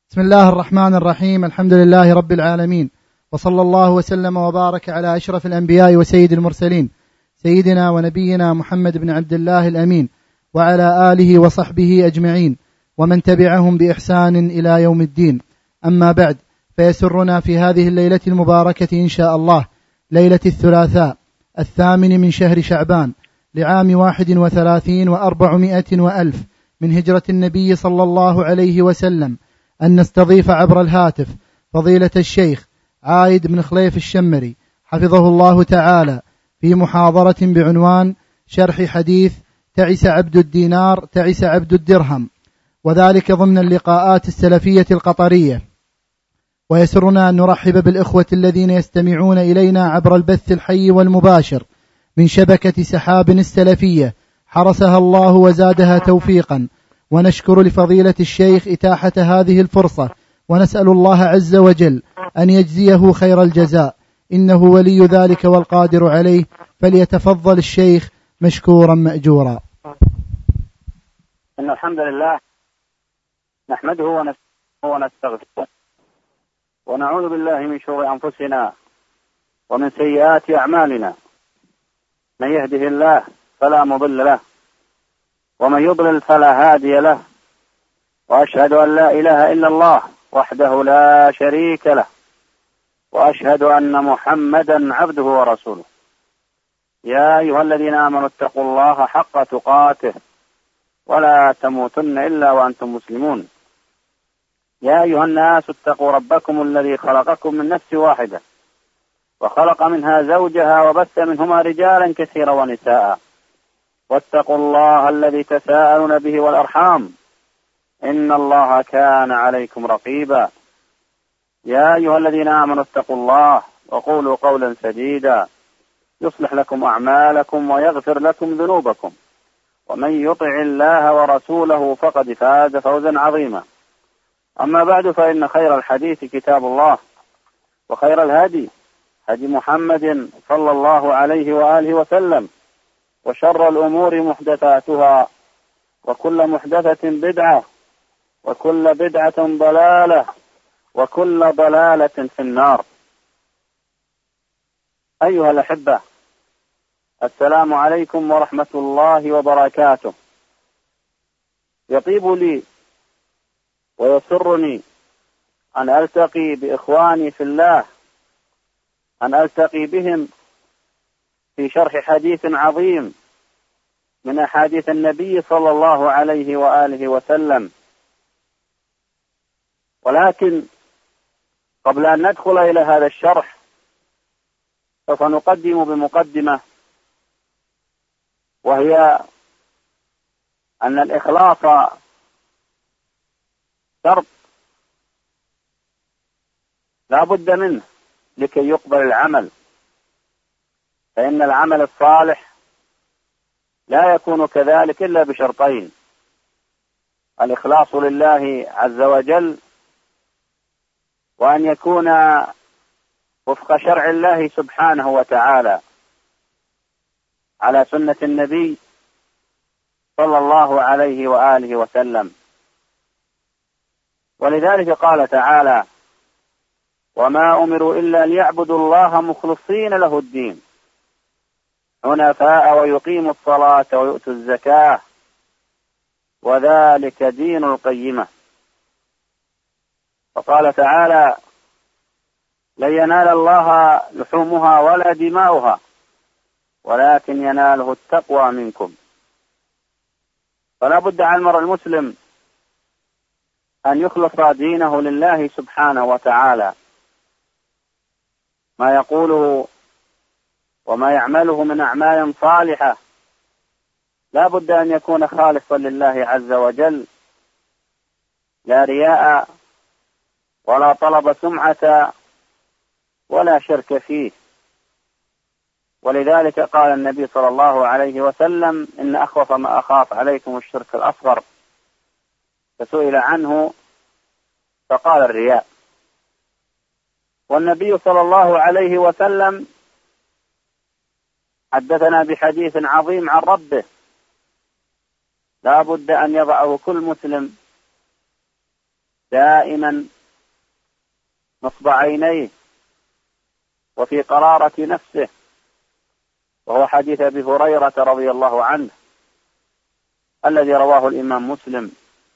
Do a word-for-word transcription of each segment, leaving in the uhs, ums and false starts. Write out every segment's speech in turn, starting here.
بسم الله الرحمن الرحيم. الحمد لله رب العالمين، وصلى الله وسلم وبارك على أشرف الأنبياء وسيد المرسلين سيدنا ونبينا محمد بن عبد الله الأمين، وعلى آله وصحبه أجمعين، ومن تبعهم بإحسان إلى يوم الدين. أما بعد، فيسرنا في هذه الليلة المباركة إن شاء الله، ليلة الثلاثاء الثامن من شهر شعبان لعام واحد وثلاثين وأربعمائة وألف من هجرة النبي صلى الله عليه وسلم، أن نستضيف عبر الهاتف فضيلة الشيخ عايد بن خليف الشمري حفظه الله تعالى في محاضرة بعنوان شرح حديث تعس عبد الدينار تعس عبد الدرهم، وذلك ضمن اللقاءات السلفية القطرية. ويسرنا أن نرحب بالإخوة الذين يستمعون إلينا عبر البث الحي والمباشر من شبكة سحاب السلفية، حرسها الله وزادها توفيقا، ونشكر لفضيلة الشيخ إتاحة هذه الفرصة، ونسأل الله عز وجل أن يجزيه خير الجزاء، إنه ولي ذلك والقادر عليه. فليتفضل الشيخ مشكورا مأجورا. إن الحمد لله نحمده ونستغفره ونعوذ بالله من شرور أنفسنا ومن سيئات أعمالنا، من يهده الله فلا مضل له ومن يضلل فلا هادي له، وأشهد أن لا إله إلا الله وحده لا شريك له، وأشهد أن محمدا عبده ورسوله. يا أيها الذين آمنوا اتقوا الله حق تقاته ولا تموتن إلا وأنتم مسلمون. يا أيها الناس اتقوا ربكم الذي خلقكم من نفس واحدة وخلق منها زوجها وبث منهما رجالا كثيرا ونساء، واتقوا الله الذي تساءلون به والأرحام إن الله كان عليكم رقيبا. يا أيها الذين آمنوا اتقوا الله وقولوا قولا سديدا يصلح لكم أعمالكم ويغفر لكم ذنوبكم، ومن يطع الله ورسوله فقد فاز فوزا عظيما. أما بعد، فإن خير الحديث كتاب الله، وخير الهدي هدي محمد صلى الله عليه وآله وسلم، وشر الأمور محدثاتها، وكل محدثة بدعة، وكل بدعة ضلالة، وكل ضلالة في النار. أيها الأحبة، السلام عليكم ورحمة الله وبركاته. يطيب لي ويسرني أن ألتقي بإخواني في الله، أن ألتقي بهم في شرح حديث عظيم من أحاديث النبي صلى الله عليه وآله وسلم. ولكن قبل أن ندخل إلى هذا الشرح سوف نقدم بمقدمة، وهي أن الإخلاص شرط لا بد منه لكي يقبل العمل، فإن العمل الصالح لا يكون كذلك إلا بشرطين: الإخلاص لله عز وجل، وأن يكون وفق شرع الله سبحانه وتعالى على سنة النبي صلى الله عليه وآله وسلم. ولذلك قال تعالى: وما أمروا إلا ليعبدوا الله مخلصين له الدين حنفاء ويقيموا الصلاة ويؤتوا الزكاة وذلك دين القيمة. وقال تعالى: لن ينال الله لحومها ولا دماؤها ولكن يناله التقوى منكم. فلا بد على المرء المسلم أن يخلص دينه لله سبحانه وتعالى، ما يقوله وما يعمله من أعمال صالحة لا بد أن يكون خالصا لله عز وجل، لا رياء ولا طلب سمعة ولا شرك فيه. ولذلك قال النبي صلى الله عليه وسلم: إن أخوف ما أخاف عليكم الشرك الأصغر. فسئل عنه فقال: الرياء. والنبي صلى الله عليه وسلم حدثنا بحديث عظيم عن ربه لا بد أن يضعه كل مسلم دائما نصب عينيه وفي قرارة نفسه، وهو حديث أبي هريرة رضي الله عنه الذي رواه الإمام مسلم.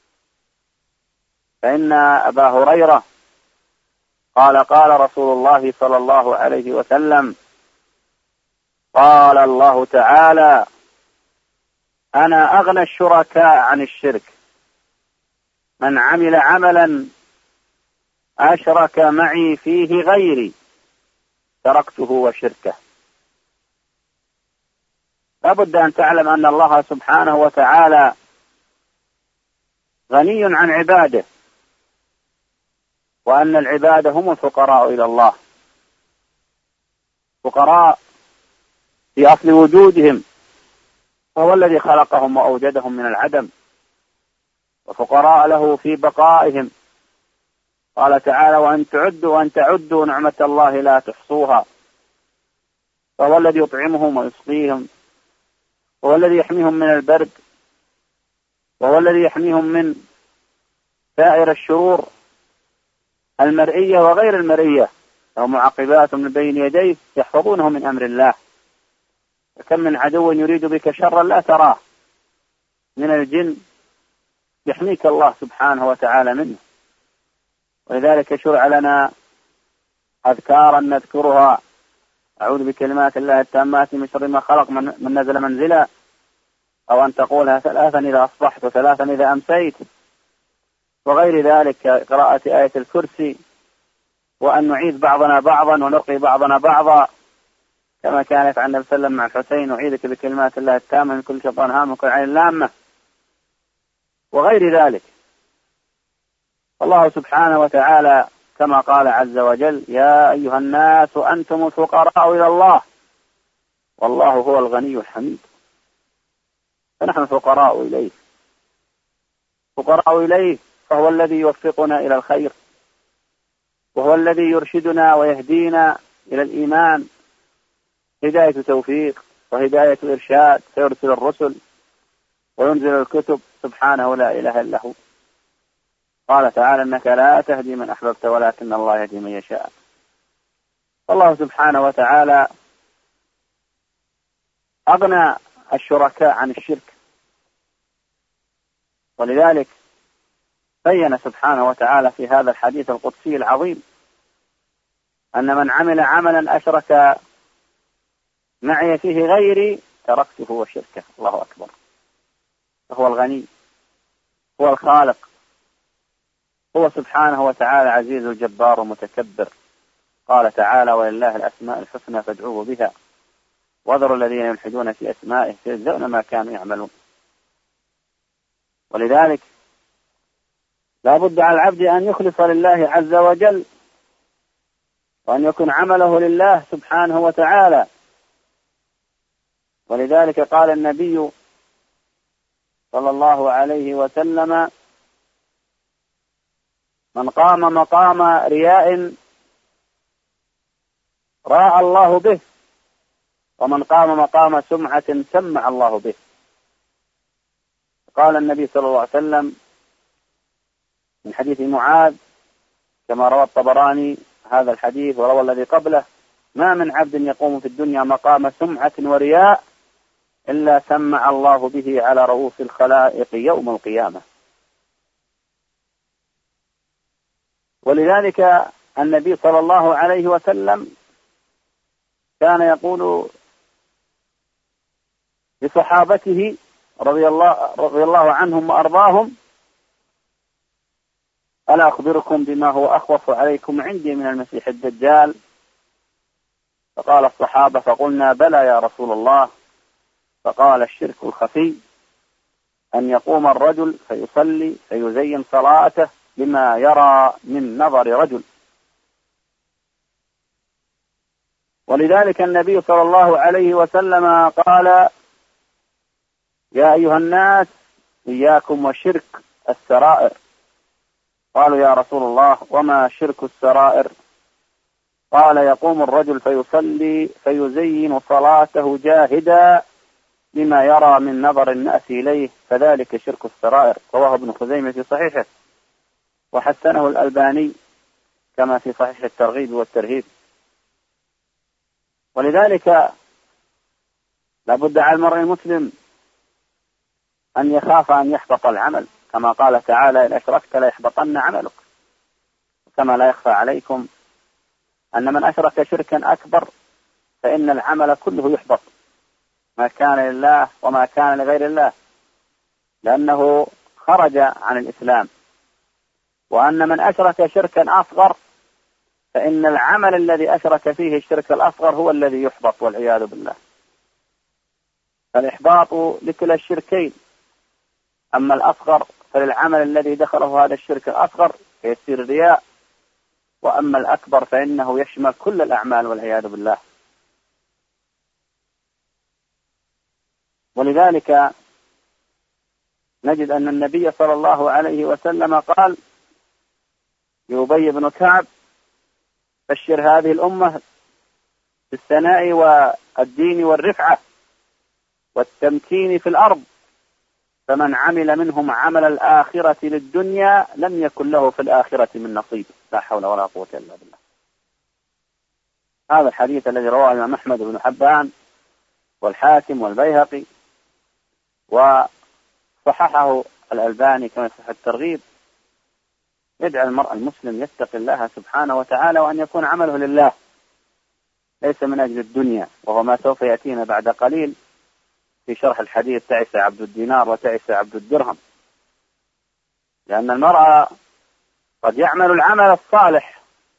فإن أبا هريرة قال قال رسول الله صلى الله عليه وسلم: قال الله تعالى: أنا أغنى الشركاء عن الشرك، من عمل عملا أشرك معي فيه غيري تركته وشركه. لابد أن تعلم أن الله سبحانه وتعالى غني عن عباده، وأن العباد هم الفقراء إلى الله، فقراء في أصل وجودهم، وهو الذي خلقهم وأوجدهم من العدم، وفقراء له في بقائهم. قال تعالى: وأن تعدوا وأن تعدوا نعمة الله لا تحصوها. فهو الذي يطعمهم ويسقيهم، وهو الذي يحميهم من البرد، وهو الذي يحميهم من سائر الشرور المرئية وغير المرئية، أو معقبات من بين يديه يحفظونه من أمر الله. وكم من عدو يريد بك شرا لا تراه من الجن يحميك الله سبحانه وتعالى منه. ولذلك شرع لنا أذكارا نذكرها: أعوذ بكلمات الله التامات من شر ما خلق، من نزل منزلا، أو أن تقولها ثلاثا إذا أصبحت وثلاثا إذا أمسيت، وغير ذلك، قراءة آية الكرسي، وأن نعيذ بعضنا بعضا ونرقي بعضنا بعضا، كما كان يفعل النبي صلى الله عليه وسلم مع الحسين: أعيذك بكلمات الله التامة من كل شيطان هام وكل عين لامة، وغير ذلك. الله سبحانه وتعالى كما قال عز وجل: يا أيها الناس أنتم الفقراء إلى الله والله هو الغني الحميد. فنحن فقراء إليه، فقراء إليه، فهو الذي يوفقنا إلى الخير، وهو الذي يرشدنا ويهدينا إلى الإيمان هداية توفيق وهداية إرشاد، فيرسل الرسل وينزل الكتب سبحانه لا إله إلا هو. قال تعالى: إنك لا تهدي من أحببت ولكن الله يهدي من يشاء. الله سبحانه وتعالى أغنى الشركاء عن الشرك، ولذلك بين سبحانه وتعالى في هذا الحديث القدسي العظيم أن من عمل عملا أشرك معي فيه غيري تركته وشركه. الله أكبر. فهو الغني، هو الخالق، هو سبحانه وتعالى عزيز الجبار ومتكبر. قال تعالى: ولله الأسماء الحسنى فادعوه بها وذروا الذين يلحدون في أسمائه سيجزون ما كانوا يعملون. ولذلك لا بد على العبد أن يخلص لله عز وجل، وأن يكون عمله لله سبحانه وتعالى. ولذلك قال النبي صلى الله عليه وسلم: من قام مقام رياء راى الله به، ومن قام مقام سمعة سمع الله به. قال النبي صلى الله عليه وسلم من حديث معاذ كما روى الطبراني هذا الحديث وروى الذي قبله: ما من عبد يقوم في الدنيا مقام سمعة ورياء إلا سمع الله به على رؤوس الخلائق يوم القيامة. ولذلك النبي صلى الله عليه وسلم كان يقول لصحابته رضي الله, رضي الله عنهم وأرضاهم: ألا أخبركم بما هو أخوف عليكم عندي من المسيح الدجال؟ فقال الصحابة: فقلنا بلى يا رسول الله. فقال: الشرك الخفي، أن يقوم الرجل فيصلي فيزين صلاته لما يرى من نظر رجل. ولذلك النبي صلى الله عليه وسلم قال: يا أيها الناس إياكم وشرك السرائر. قالوا: يا رسول الله وما شرك السرائر؟ قال: يقوم الرجل فيصلي فيزين صلاته جاهدا لما يرى من نظر الناس إليه، فذلك شرك السرائر. رواه ابن خزيمة في صحيحه. وحسنه الألباني كما في صحيح الترغيب والترهيب. ولذلك لابد على المرء المسلم أن يخاف أن يحبط العمل، كما قال تعالى: إن أشركت ليحبطن عملك. كما لا يخفى عليكم أن من أشرك شركا أكبر فإن العمل كله يحبط، ما كان لله وما كان لغير الله، لأنه خرج عن الإسلام. وأن من أشرك شركا أصغر فإن العمل الذي أشرك فيه الشرك الأصغر هو الذي يحبط والعياذ بالله. فالإحباط لكلا الشركين، أما الأصغر فللعمل الذي دخله هذا الشرك الأصغر فيصير رياء، وأما الأكبر فإنه يشمل كل الأعمال والعياذ بالله. ولذلك نجد أن النبي صلى الله عليه وسلم قال لأبي بن كعب: بشر هذه الأمة بالثناء والدين والرفعة والتمكين في الأرض، فمن عمل منهم عمل الآخرة للدنيا لم يكن له في الآخرة من نصيب. لا حول ولا قوة إلا بالله. هذا الحديث الذي رواه الإمام أحمد بن حبان والحاكم والبيهقي وصححه الألباني كما في الترغيب، يجعل المرء المسلم يتقي الله سبحانه وتعالى، وأن يكون عمله لله ليس من أجل الدنيا، وهو ما سوف يأتينا بعد قليل في شرح الحديث: تعس عبد الدينار وتعس عبد الدرهم. لأن المرء قد يعمل العمل الصالح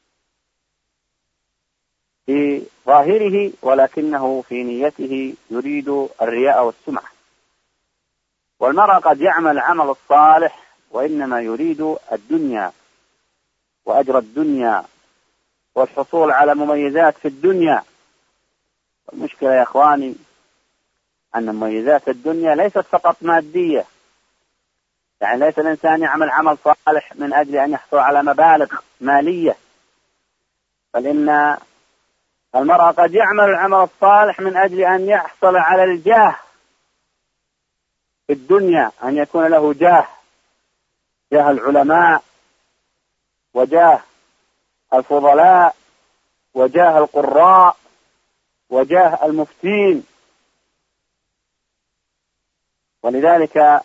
في ظاهره ولكنه في نيته يريد الرياء والسمعة، والمرء قد يعمل العمل الصالح وإنما يريد الدنيا وأجر الدنيا والحصول على مميزات في الدنيا. المشكلة يا إخواني أن مميزات الدنيا ليست فقط مادية، يعني ليس الإنسان يعمل عمل صالح من أجل أن يحصل على مبالغ مالية، بل إن المرء قد يعمل العمل الصالح من أجل أن يحصل على الجاه في الدنيا، أن يكون له جاه، جاه العلماء وجاه الفضلاء وجاه القراء وجاه المفتين. ولذلك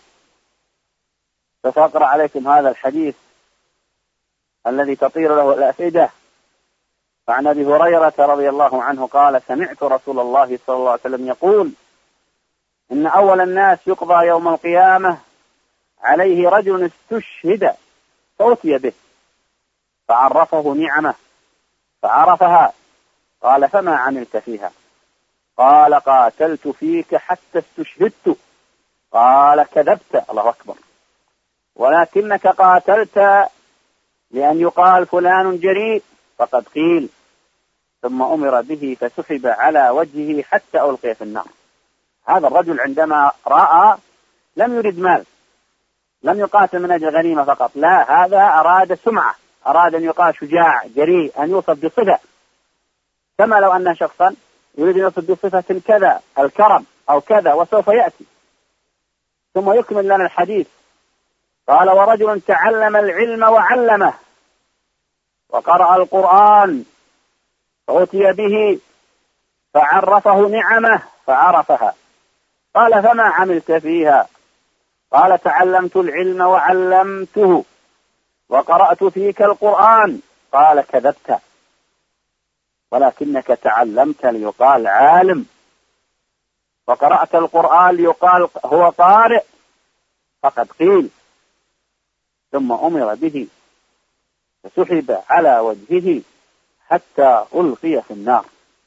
سأقرأ عليكم هذا الحديث الذي تطير له الأفئدة. فعن أبي هريرة رضي الله عنه قال: سمعت رسول الله صلى الله عليه وسلم يقول: إن أول الناس يقضى يوم القيامة عليه رجل استشهد فأتي به فعرفه نعمه فعرفها، قال: فما عملت فيها؟ قال: قاتلت فيك حتى استشهدت. قال: كذبت. الله أكبر. ولكنك قاتلت لأن يقال فلان جريء، فقد قيل. ثم أمر به فسحب على وجهه حتى ألقي في النار. هذا الرجل عندما رأى لم يرد مال، لم يقاتل من أجل غنيمة فقط، لا، هذا أراد سمعة، أراد أن يقال شجاع جريء، أن يوصف بصفة، كما لو أن شخصا يريد أن يوصف بصفة كذا، الكرم أو كذا، وسوف يأتي. ثم يكمل لنا الحديث. قال: ورجل تعلم العلم وعلمه وقرأ القرآن فأتي به فعرفه نعمه فعرفها. قال: فما عملت فيها؟ قال: تعلمت العلم وعلمته وقرأت فيك القرآن. قال: كذبت، ولكنك تعلمت ليقال عالم، وقرأت القرآن ليقال هو قارئ، فقد قيل. ثم أمر به فسحب على وجهه حتى ألقي في النار.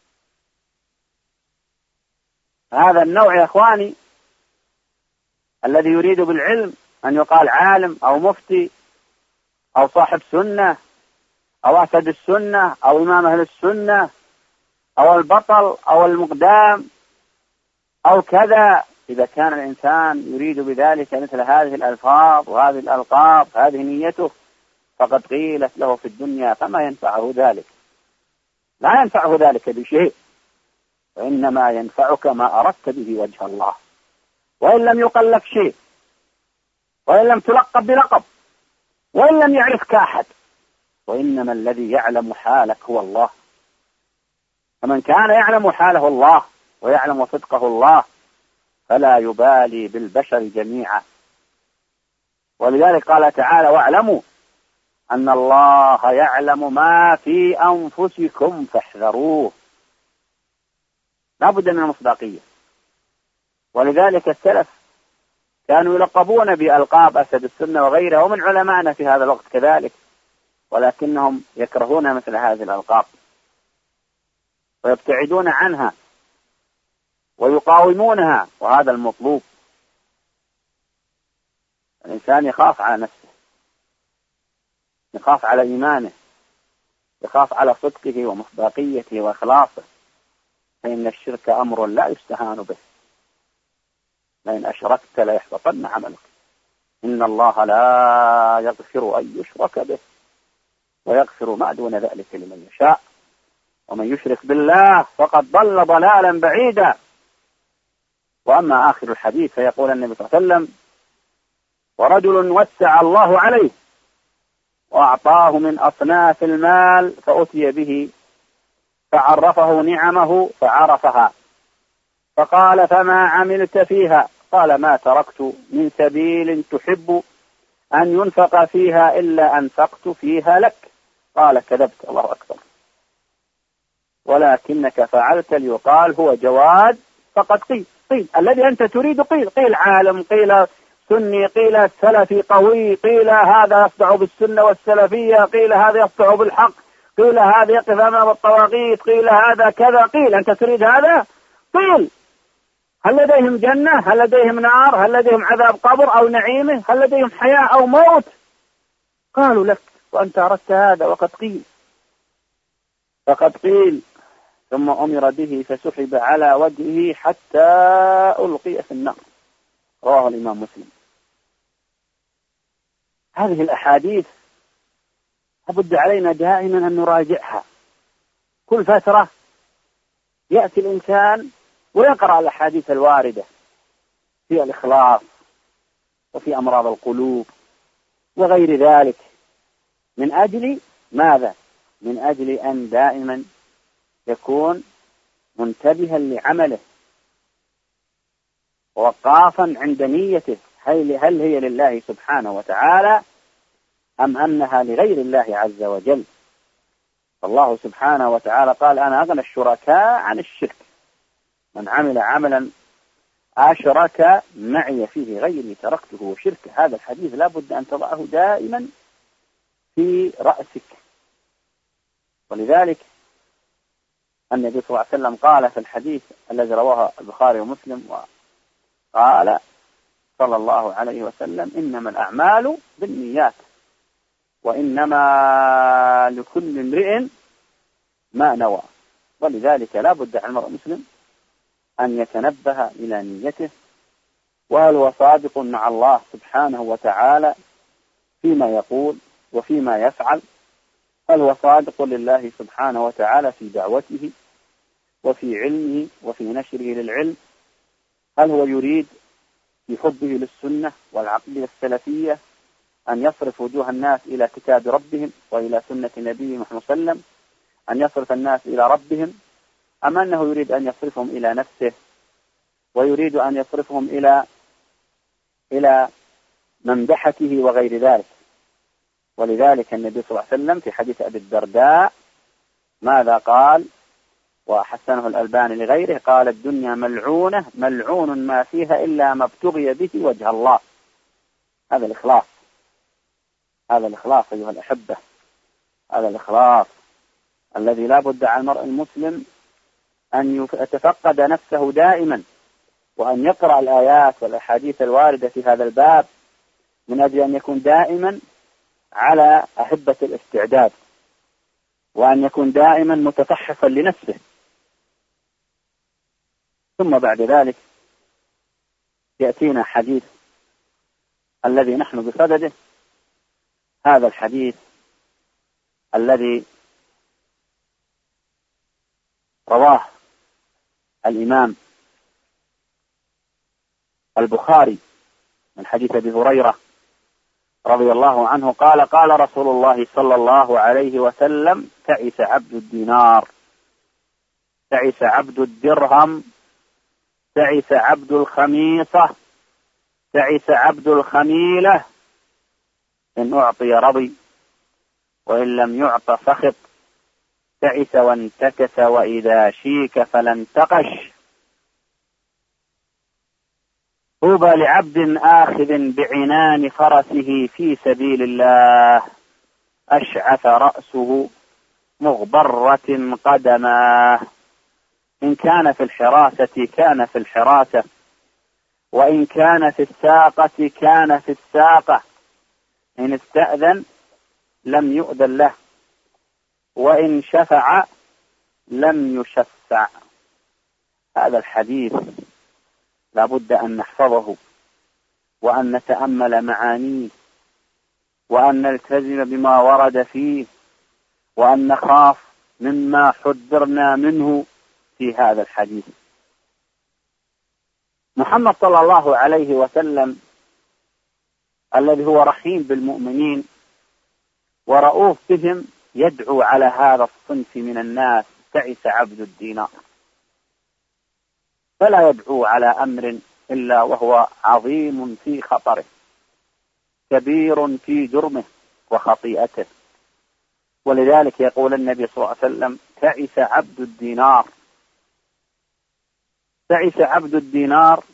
هذا النوع يا إخواني الذي يريد بالعلم أن يقال عالم أو مفتي أو صاحب سنة أو أسد السنة أو إمام أهل السنة أو البطل أو المقدام أو كذا. إذا كان الإنسان يريد بذلك مثل هذه الألفاظ وهذه الألقاب، هذه نيته، فقد قيلت له في الدنيا فما ينفعه ذلك، لا ينفعه ذلك بشيء، وإنما ينفعك ما أردت به وجه الله. وإن لم يقل لك شيء، وإن لم تلقب بلقب، وإن لم يعرفك أحد، وإنما الذي يعلم حالك هو الله. فمن كان يعلم حاله الله ويعلم صدقه الله فلا يبالي بالبشر جميعا. ولذلك قال تعالى: واعلموا أن الله يعلم ما في أنفسكم فاحذروه. لا بد من المصداقية. ولذلك السلف كانوا يلقبون بألقاب أسد السنة وغيرها، ومن علمائنا في هذا الوقت كذلك، ولكنهم يكرهون مثل هذه الألقاب ويبتعدون عنها ويقاومونها، وهذا المطلوب. الإنسان يخاف على نفسه، يخاف على إيمانه، يخاف على صدقه ومصداقيته وإخلاصه، فإن الشرك أمر لا يستهان به. لئن أشركت ليحبطن عملك. إن الله لا يغفر أن يشرك به ويغفر ما دون ذلك لمن يشاء، ومن يشرك بالله فقد ضل ضلالا بعيدا. وأما آخر الحديث فيقول النبي صلى الله عليه وسلم: ورجل وسع الله عليه وأعطاه من أصناف المال فأتي به فعرفه نعمه فعرفها، فقال: فما عملت فيها؟ قال: ما تركت من سبيل تحب أن ينفق فيها إلا أنفقت فيها لك. قال: كذبت. الله أكبر. ولكنك فعلت ليقال هو جواد فقد قيل. قيل الذي أنت تريد قيل قيل عالم، قيل سني، قيل سلفي قوي، قيل هذا يصدع بالسنة والسلفية، قيل هذا يصدع بالحق، قيل هذا يقف أمام الطواغيت، قيل هذا كذا. قيل أنت تريد هذا؟ قيل هل لديهم جنة؟ هل لديهم نار؟ هل لديهم عذاب قبر أو نعيمه؟ هل لديهم حياة أو موت؟ قالوا لك وأنت أردت هذا وقد قيل. فقد قيل. ثم أمر به فسحب على وجهه حتى ألقي في النار. رواه الإمام مسلم. هذه الأحاديث لابد علينا دائما أن نراجعها. كل فترة يأتي الإنسان ويقرأ الأحاديث الواردة في الإخلاص وفي أمراض القلوب وغير ذلك، من أجل ماذا؟ من أجل أن دائما يكون منتبها لعمله ووقافا عند نيته، هل هي لله سبحانه وتعالى أم أنها لغير الله عز وجل. فالله سبحانه وتعالى قال: أنا أغنى الشركاء عن الشرك، من عمل عملا أشرك معي فيه غيري تركته وشركه. هذا الحديث لا بد أن تضعه دائما في رأسك. ولذلك النبي صلى الله عليه وسلم قال في الحديث الذي رواه البخاري ومسلم، قال صلى الله عليه وسلم: إنما الأعمال بالنيات وإنما لكل امرئ ما نوى. ولذلك لا بد على المرء المسلم أن يتنبه إلى نيته، وهل هو صادق مع الله سبحانه وتعالى فيما يقول وفيما يفعل؟ هل هو صادق لله سبحانه وتعالى في دعوته وفي علمه وفي نشره للعلم؟ هل هو يريد في حبه للسنة والعقيدة السلفية أن يصرف وجوه الناس إلى كتاب ربهم وإلى سنة نبيه محمد صلى الله عليه وسلم، أن يصرف الناس إلى ربهم، أم أنه يريد أن يصرفهم إلى نفسه ويريد أن يصرفهم إلى إلى ممدحته وغير ذلك؟ ولذلك النبي صلى الله عليه وسلم في حديث أبي الدرداء ماذا قال وحسنه الألباني لغيره؟ قال: الدنيا ملعونة ملعون ما فيها إلا ما ابتغي به وجه الله. هذا الإخلاص، هذا الإخلاص أيها الأحبة، هذا الإخلاص الذي لا بد على المرء المسلم أن يتفقد نفسه دائما، وأن يقرأ الآيات والأحاديث الواردة في هذا الباب من أجل أن يكون دائما على أهبة الاستعداد، وأن يكون دائما متفحصا لنفسه. ثم بعد ذلك يأتينا حديث الذي نحن بصدده، هذا الحديث الذي رواه الإمام البخاري من حديث أبي هريرة رضي الله عنه قال قال رسول الله صلى الله عليه وسلم: تعس عبد الدينار، تعس عبد الدرهم، تعس عبد الخميصة، تعس عبد الخميلة، إن أعطي رضي وإن لم يعط سخط، تعس وانتكس وإذا شيك فلا انتقش. طوبى لعبد آخذ بعنان فرسه في سبيل الله، أشعث رأسه مغبرة قدماه، إن كان في الحراسة كان في الحراسة، وإن كان في الساقة كان في الساقة، إن استأذن لم يؤذن له، وإن شفع لم يشفع. هذا الحديث لا بد أن نحفظه وأن نتأمل معانيه وأن نلتزم بما ورد فيه وأن نخاف مما حذرنا منه في هذا الحديث. محمد صلى الله عليه وسلم الذي هو رحيم بالمؤمنين ورؤوف بهم يدعو على هذا الصنف من الناس: تعس عبد الدينار. فلا يدعو على أمر إلا وهو عظيم في خطره، كبير في جرمه وخطيئته. ولذلك يقول النبي صلى الله عليه وسلم: تعس عبد الدينار. تعس عبد الدينار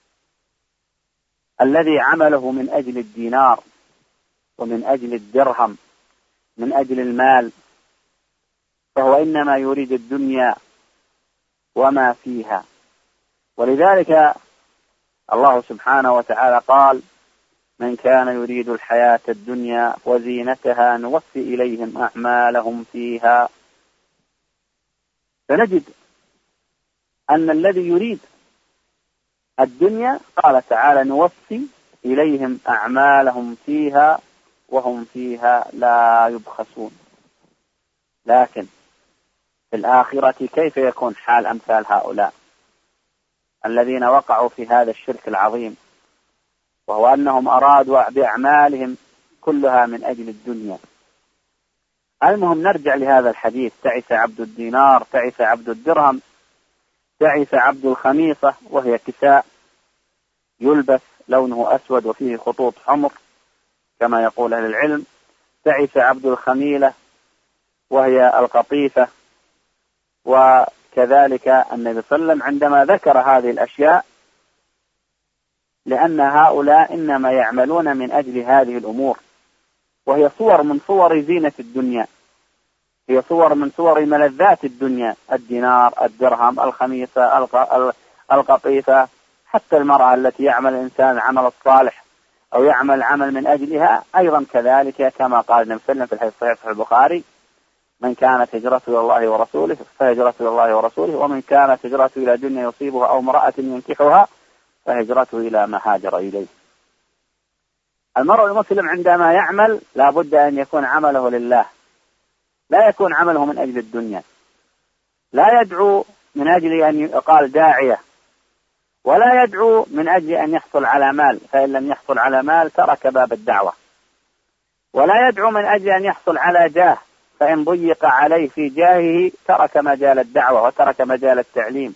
الذي عمله من أجل الدينار ومن أجل الدرهم، من أجل المال، فهو إنما يريد الدنيا وما فيها. ولذلك الله سبحانه وتعالى قال: من كان يريد الحياة الدنيا وزينتها نوفي إليهم أعمالهم فيها. فنجد أن الذي يريد الدنيا قال تعالى: نوفي إليهم أعمالهم فيها وهم فيها لا يبخسون. لكن في الآخرة كيف يكون حال أمثال هؤلاء الذين وقعوا في هذا الشرك العظيم، وهو أنهم أرادوا بأعمالهم كلها من أجل الدنيا. المهم نرجع لهذا الحديث: تعس عبد الدينار، تعس عبد الدرهم، تعس عبد الخميصة، وهي كساء يلبس لونه أسود وفيه خطوط حمر كما يقول أهل العلم. تعس عبد الخميلة وهي القطيفة. وكذلك النبي صلى الله عليه وسلم عندما ذكر هذه الأشياء لأن هؤلاء إنما يعملون من أجل هذه الأمور، وهي صور من صور زينة الدنيا، هي صور من صور ملذات الدنيا: الدينار، الدرهم، الخميصة، القطيفة. حتى المرأة التي يعمل الإنسان العمل الصالح أو يعمل عمل من أجلها أيضا كذلك، كما قال النبي صلى الله عليه وسلم في الحديث الصحيح في البخاري: من كانت هجرته إلى الله ورسوله فهجرته إلى الله ورسوله، ومن كانت هجرته إلى دنيا يصيبها أو امرأة ينكحها فهجرته إلى ما هاجر إليه. المرء المسلم عندما يعمل لا بد أن يكون عمله لله، لا يكون عمله من أجل الدنيا. لا يدعو من أجل أن يقال داعية، ولا يدعو من أجل أن يحصل على مال، فإن لم يحصل على مال ترك باب الدعوة. ولا يدعو من أجل أن يحصل على جاه، فإن ضيق عليه في جاهه ترك مجال الدعوة وترك مجال التعليم.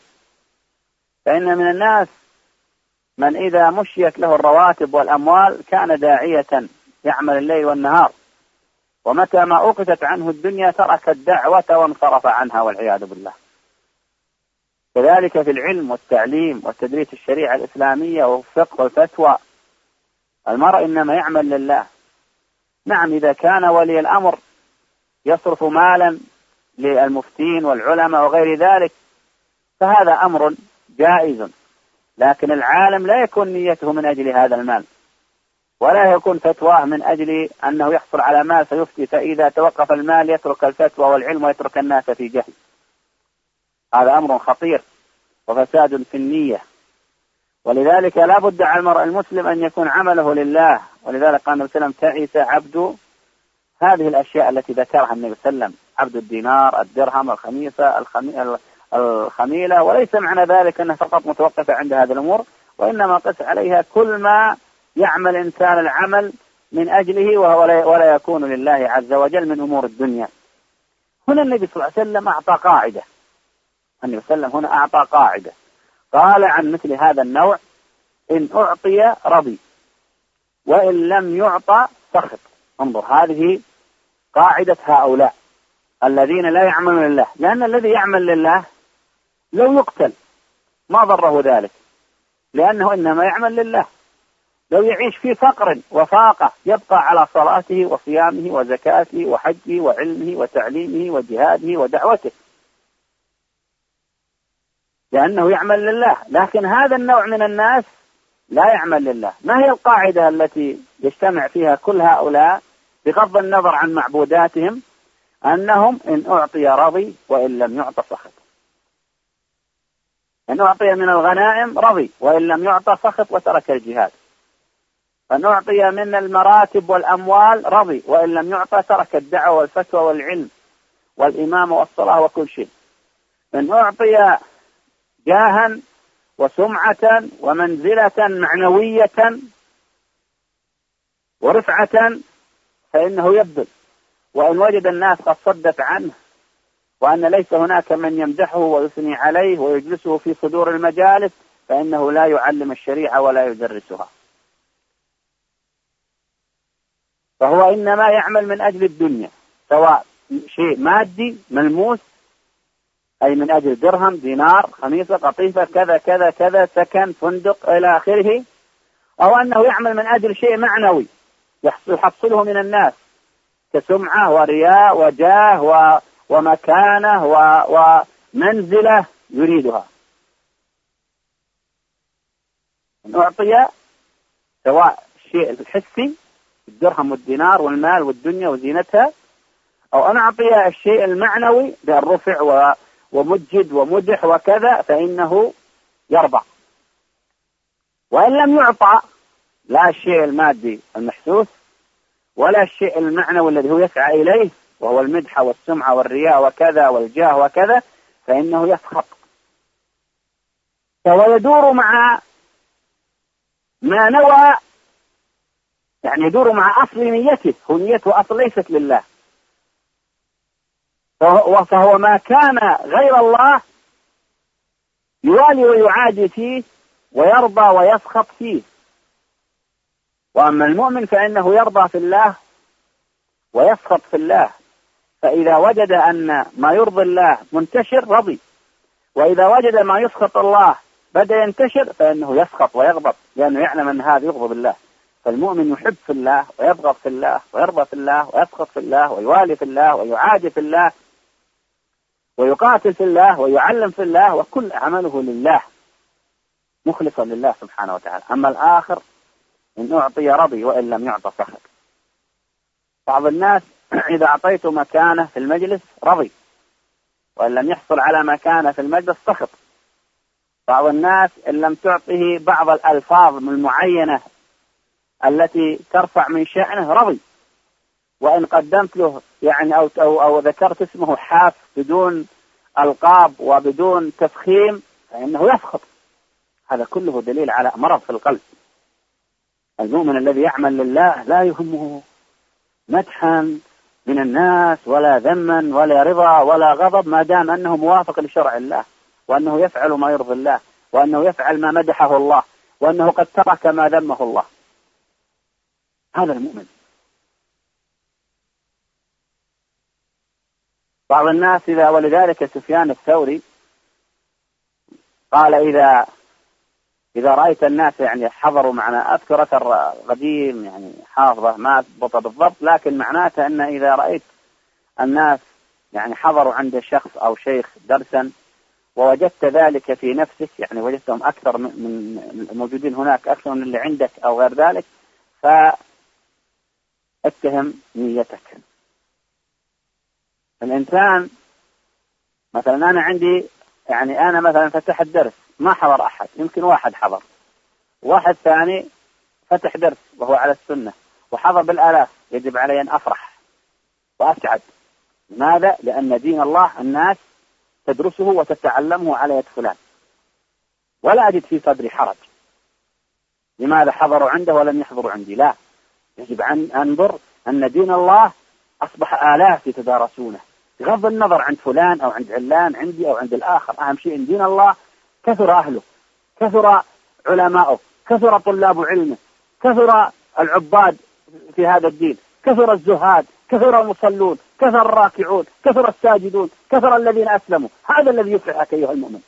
فإن من الناس من إذا مشيت له الرواتب والأموال كان داعية يعمل الليل والنهار، ومتى ما أوقفت عنه الدنيا ترك الدعوة وانصرف عنها والعياذ بالله. كذلك في العلم والتعليم وتدريس الشريعة الإسلامية والفقه والفتوى، المرء إنما يعمل لله. نعم، إذا كان ولي الأمر يصرف مالا للمفتين والعلماء وغير ذلك فهذا أمر جائز، لكن العالم لا يكون نيته من أجل هذا المال، ولا يكون فتواه من أجل أنه يحصل على مال فيفتي، فإذا توقف المال يترك الفتوى والعلم ويترك الناس في جهل. هذا أمر خطير وفساد في النية. ولذلك لا بد على المرء المسلم أن يكون عمله لله. ولذلك قال النبي صلى الله عليه وسلم: تعس عبد هذه الأشياء التي ذكرها النبي صلى الله عليه وسلم: عبد الدينار، الدرهم، الخميسة، الخمي... الخميلة. وليس معنى ذلك أنها فقط متوقفة عند هذه الأمور، وإنما قس عليها كل ما يعمل إنسان العمل من أجله وهو ولا يكون لله عز وجل من أمور الدنيا. هنا النبي صلى الله عليه وسلم أعطى قاعدة النبي صلى الله عليه وسلم هنا أعطى قاعدة قال عن مثل هذا النوع: إن أعطي رضي وإن لم يعطى سخط. انظر، هذه قاعدة هؤلاء الذين لا يعملون لله، لأن الذي يعمل لله لو يقتل ما ضره ذلك، لأنه إنما يعمل لله. لو يعيش في فقر وفاقة يبقى على صلاته وصيامه وزكاته وحجه وعلمه وتعليمه وجهاده ودعوته، لأنه يعمل لله. لكن هذا النوع من الناس لا يعمل لله. ما هي القاعدة التي يجتمع فيها كل هؤلاء بغض النظر عن معبوداتهم؟ أنهم إن أعطي رضي وإن لم يعطى سخط. إن أعطي من الغنائم رضي وإن لم يعطى سخط وترك الجهاد. إن أعطي من المراتب والأموال رضي وإن لم يعطى ترك الدعوة والفتوى والعلم والإمامة والصلاة وكل شيء. إن أعطي جاها وسمعة ومنزلة معنوية ورفعة فإنه يبذل، وإن وجد الناس قد صدت عنه وأن ليس هناك من يمدحه ويثني عليه ويجلسه في صدور المجالس فإنه لا يعلم الشريعة ولا يدرسها. فهو إنما يعمل من أجل الدنيا، سواء شيء مادي ملموس أي من أجل درهم دينار خميصة قطيفة كذا كذا كذا سكن فندق إلى آخره، أو أنه يعمل من أجل شيء معنوي يحصله من الناس كسمعة ورياء وجاه و ومكانة ومنزلة يريدها. إن أعطي سواء الشيء الحسي الدرهم والدينار والمال والدنيا وزينتها، أو أن أعطي الشيء المعنوي بالرفع ومجد ومدح وكذا فإنه يرضى. وإن لم يعطى لا الشيء المادي المحسوس ولا الشيء المعنوي الذي هو يسعى إليه وهو المدح والسمعة والرياء وكذا والجاه وكذا فإنه يسخط. فهو يدور مع ما نوى، يعني يدور مع أصل نيته، هو نيته أصل ليست لله، فهو ما كان غير الله يوالي ويعادي فيه ويرضى ويسخط فيه. وأما المؤمن فإنه يرضى في الله ويسخط في الله، فإذا وجد أن ما يرضي الله منتشر رضي، وإذا وجد ما يسخط الله بدأ ينتشر فإنه يسخط ويغضب، لأنه يعلم أن هذا يغضب الله. فالمؤمن يحب في الله ويبغض في الله ويرضى في الله ويسخط في الله ويوالي في الله ويعادي في الله ويقاتل في الله ويعلم في الله، وكل عمله لله مخلصا لله سبحانه وتعالى. أما الآخر إن أعطي رضي وإن لم يعطى سخط. بعض الناس إذا أعطيته مكانة في المجلس رضي وإن لم يحصل على مكانة في المجلس سخط. بعض الناس إن لم تعطيه بعض الألفاظ المعينة التي ترفع من شأنه رضي، وإن قدمت له يعني أو, أو, أو ذكرت اسمه حاف بدون ألقاب وبدون تفخيم فإنه يسخط. هذا كله دليل على مرض في القلب. المؤمن الذي يعمل لله لا يهمه مدحا من الناس ولا ذما ولا رضا ولا غضب، ما دام أنه موافق لشرع الله وأنه يفعل ما يرضي الله وأنه يفعل ما مدحه الله وأنه قد ترك ما ذمه الله. هذا المؤمن. بعض الناس إذا ولذلك سفيان الثوري قال إذا إذا رأيت الناس يعني حضروا معنا، أذكر أثر قديم يعني حافظة ما أضبط بالضبط، لكن معناته أن إذا رأيت الناس يعني حضروا عند شخص أو شيخ درسا ووجدت ذلك في نفسك، يعني وجدتهم أكثر من الموجودين هناك أكثر من اللي عندك أو غير ذلك، فاتهم نيتك. الإنسان مثلا أنا عندي يعني أنا مثلا فتح الدرس ما حضر أحد، يمكن واحد حضر، واحد ثاني فتح درس وهو على السنة وحضر بالآلاف، يجب علي أن أفرح وأسعد. لماذا؟ لأن دين الله الناس تدرسه وتتعلمه على يد فلان، ولا أجد في صدري حرج. لماذا حضروا عنده ولم يحضروا عندي؟ لا، يجب أن أنظر أن دين الله أصبح آلاف يتدارسونه، بغض النظر عند فلان أو عند علان، عندي أو عند الآخر، أهم شيء أن دين الله كثر أهله، كثر علماؤه، كثر طلاب علمه، كثر العباد في هذا الدين، كثر الزهاد، كثر المصلون، كثر الراكعون، كثر الساجدون، كثر الذين أسلموا. هذا الذي يفرحك أيها المؤمن،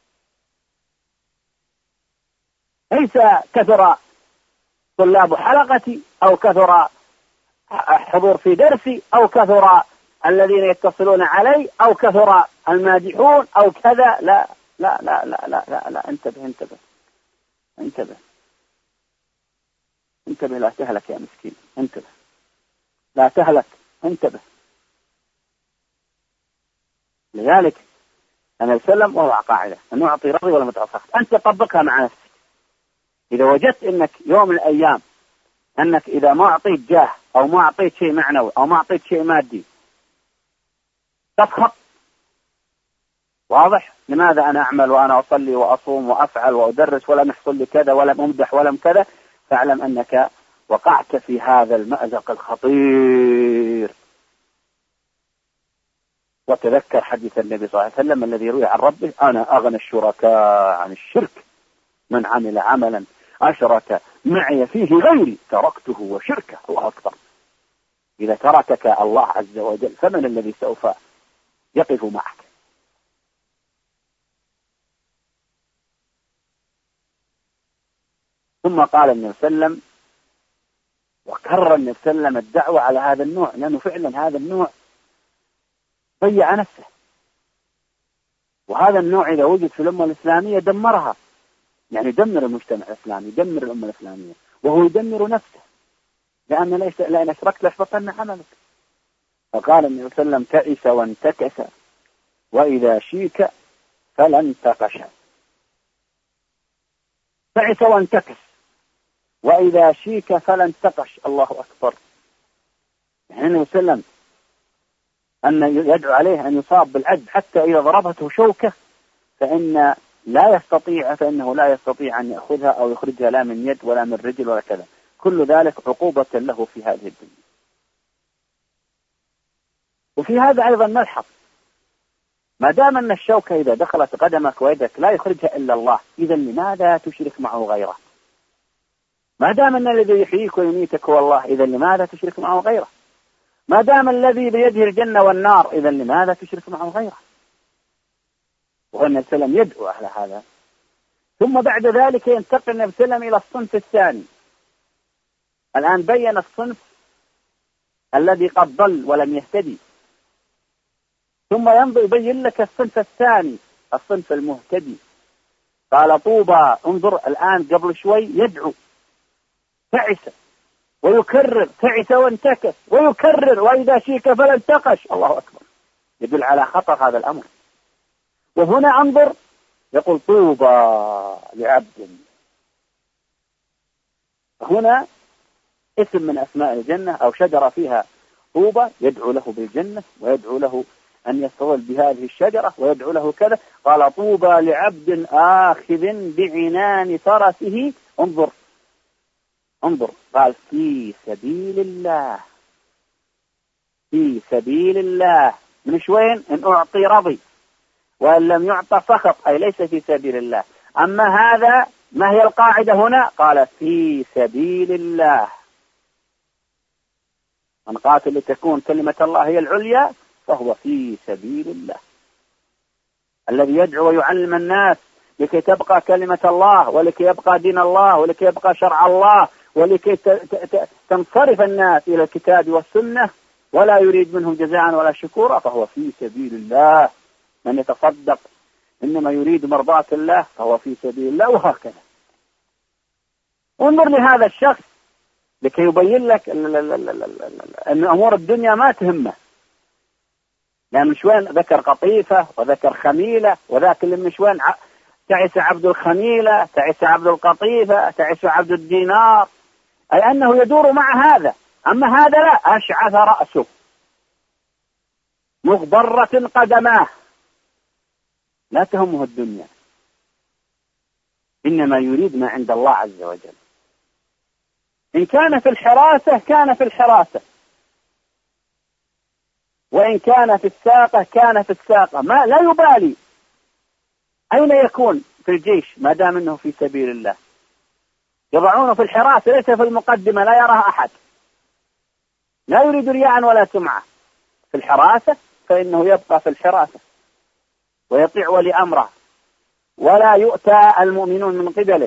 ليس كثر طلاب حلقتي أو كثر حضور في درسي أو كثر الذين يتصلون علي أو كثر المادحون أو كذا. لا لا لا لا لا لا, لا. انتبه انتبه انتبه انتبه لا تهلك يا مسكين، انتبه لا تهلك، انتبه. لذلك النبي صلى الله عليه وسلم وضع قاعدة أن نعطي رضي ولا متعصف، أنت طبقها مع نفسك. إذا وجدت أنك يوم من الأيام أنك إذا ما أعطيت جاه أو ما أعطيت شيء معنوي أو ما أعطيت شيء مادي تسخط، واضح؟ لماذا أنا أعمل وأنا أصلي وأصوم وأفعل وأدرس ولم يحصل لي كذا ولم أمدح ولم كذا؟ فاعلم أنك وقعت في هذا المأزق الخطير. وتذكر حديث النبي صلى الله عليه وسلم الذي يروي عن ربه: أنا أغنى الشركاء عن الشرك، من عمل عملا أشرك معي فيه غيري تركته وشركه. الله أكبر. إذا تركك الله عز وجل فمن الذي سوف يقف معك؟ ثم قال النبي صلى الله عليه وسلم، وكرر النبي صلى الله عليه وسلم الدعوة على هذا النوع، لأنه فعلا هذا النوع ضيع نفسه، وهذا النوع إذا وجد في الأمة الإسلامية دمرها، يعني يدمر المجتمع الإسلامي، يدمر الأمة الإسلامية، وهو يدمر نفسه، لأن ليس لأن أشركت لأحبطن عملك. فقال النبي صلى الله عليه وسلم: تعس وانتكس وإذا شيك فلا انتقش. تعس وانتكس وإذا شيك فلا انتقش. الله أكبر. يعني النبي صلى الله عليه وسلم أن يدعو عليه أن يصاب بالعجز حتى إذا ضربته شوكة فإن لا يستطيع فإنه لا يستطيع أن يأخذها أو يخرجها لا من يد ولا من رجل ولا كذا، كل ذلك عقوبة له في هذه الدنيا. وفي هذا أيضا نلحظ ما دام أن الشوكة إذا دخلت قدمك ويدك لا يخرجها إلا الله، إذا لماذا تشرك معه غيره؟ ما دام أن الذي يحييك ويميتك هو الله، إذا لماذا تشرك معه غيره؟ ما دام الذي بيده الجنة والنار، إذا لماذا تشرك معه غيره؟ والنبي صلى الله عليه وسلم يدعو على هذا. ثم بعد ذلك ينتقل النبي صلى الله عليه وسلم إلى الصنف الثاني. الآن بين الصنف الذي قد ضل ولم يهتدي، ثم ينظر يبين لك الصنف الثاني، الصنف المهتدي. قال: طوبى. انظر الآن قبل شوي يدعو تعس ويكرر، تعس وانتكس ويكرر، وإذا شيك فلا انتقش. الله أكبر. يدل على خطر هذا الأمر. وهنا انظر يقول: طوبى لعبد. هنا اسم من أسماء الجنة أو شجرة فيها طوبى، يدعو له بالجنة ويدعو له أن يستظل بهذه الشجرة ويدعو له كذا. قال: طوبى لعبد آخذ بعنان فرسه. انظر انظر قال: في سبيل الله. في سبيل الله. من وين؟ إن أعطي رضي وإن لم يعطى سخط، أي ليس في سبيل الله. أما هذا ما هي القاعدة هنا؟ قال: في سبيل الله. من قاتل لتكون كلمة الله هي العليا فهو في سبيل الله. الذي يدعو ويعلم الناس لكي تبقى كلمة الله ولكي يبقى دين الله ولكي يبقى شرع الله ولكي تنصرف الناس إلى الكتاب والسنة ولا يريد منهم جزاء ولا شكورا فهو في سبيل الله. من يتصدق إنما يريد مرضاة الله فهو في سبيل الله، وهكذا. انظر لهذا الشخص لكي يبين لك أن أمور الدنيا ما تهمه، لأن من شوين ذكر قطيفة وذكر خميلة، وذاك اللي من شوين تعس عبد الخميلة، تعس عبد القطيفة، تعس عبد الدينار، أي أنه يدور مع هذا. أما هذا لا، أشعث رأسه مغبرة قدماه، لا تهمه الدنيا، إنما يريد ما عند الله عز وجل. إن كان في الحراسة كان في الحراسة، وإن كان في الساقة كان في الساقة، ما لا يبالي أين يكون في الجيش ما دام أنه في سبيل الله. يضعونه في الحراسة ليس في المقدمة لا يراها أحد، لا يريد رياء ولا سمعة. في الحراسة فإنه يبقى في الحراسة ويطيع ولي أمره، ولا يؤتى المؤمنون من قبله.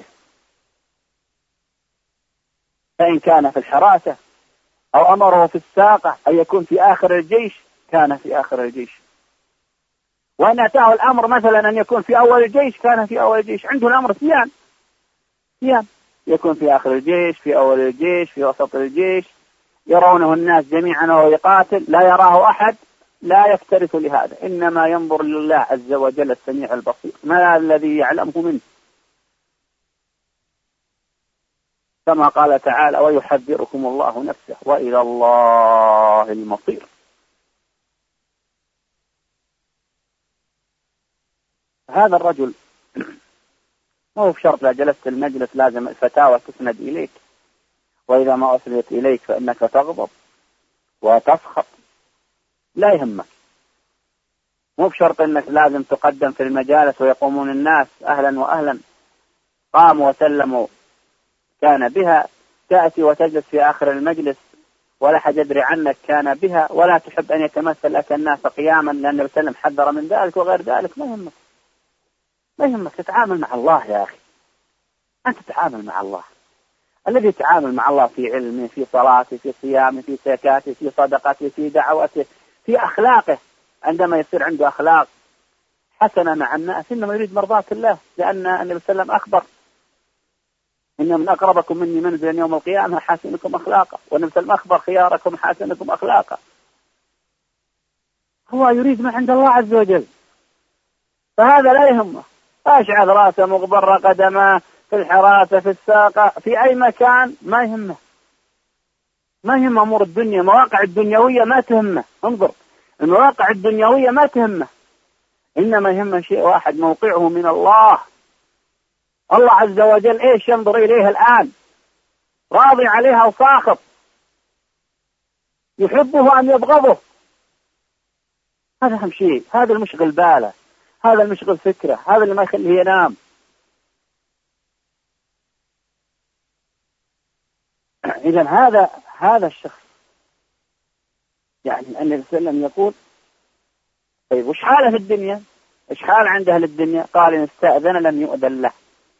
فإن كان في الحراسة أو أمره في الساقة أن يكون في آخر الجيش كان في آخر الجيش، وأن أتاه الأمر مثلا أن يكون في أول الجيش كان في أول الجيش. عنده الأمر سيان سيان، يكون في آخر الجيش، في أول الجيش، في وسط الجيش، يرونه الناس جميعا وهو يقاتل، لا يراه أحد، لا يفترس لهذا، إنما ينظر لله عز وجل السميع البصير، ما الذي يعلمه منه، كما قال تعالى: ويحذركم الله نفسه وإلى الله المصير. هذا الرجل ما هو بشرط لا جلست المجلس لازم الفتاوى تسند إليك، وإذا ما أسندت إليك فإنك تغضب وتسخط، لا يهمك. مو بشرط أنك لازم تقدم في المجالس ويقومون الناس أهلا وأهلا، قاموا وسلموا كان بها، تأتي وتجلس في آخر المجلس ولا حد يدري عنك كان بها، ولا تحب أن يتمثل لك الناس قياما لأن النبي صلى الله عليه وسلم حذر من ذلك وغير ذلك. ما يهمك، ما يهمك، تتعامل مع الله يا أخي، أنت تتعامل مع الله. الذي يتعامل مع الله في علمه، في صلاته، في صيامه، في زكاته، في صدقته، في دعوته، في أخلاقه، عندما يصير عنده أخلاق حسنة مع الناس إنما يريد مرضاة الله، لأن النبي صلى الله عليه وسلم أخبر: إن من أقربكم مني منزلا يوم القيامة حاسنكم أخلاقا، والنبي صلى الله عليه وسلم أخبر: خياركم حاسنكم أخلاقا. هو يريد ما عند الله عز وجل، فهذا لا يهمه، أشعث رأسه مغبر قدمه في الحراسة في الساقة في أي مكان، ما يهمه، ما يهم أمور الدنيا، مواقع الدنيوية ما تهمه. انظر، المواقع الدنيوية ما تهمه، إنما يهمه شيء واحد: موقعه من الله. الله عز وجل إيش ينظر إليه الآن؟ راضي عليها وساخط، يحبه أم يبغضه؟ هذا أهم شيء، هذا المشغل باله، هذا المشغل فكره، هذا اللي ما يخليه ينام. إذا هذا هذا الشخص يعني النبي صلى الله عليه وسلم يقول: طيب وش حاله في الدنيا؟ ايش حال عنده للدنيا؟ قال: إن استأذن لم يؤذن له.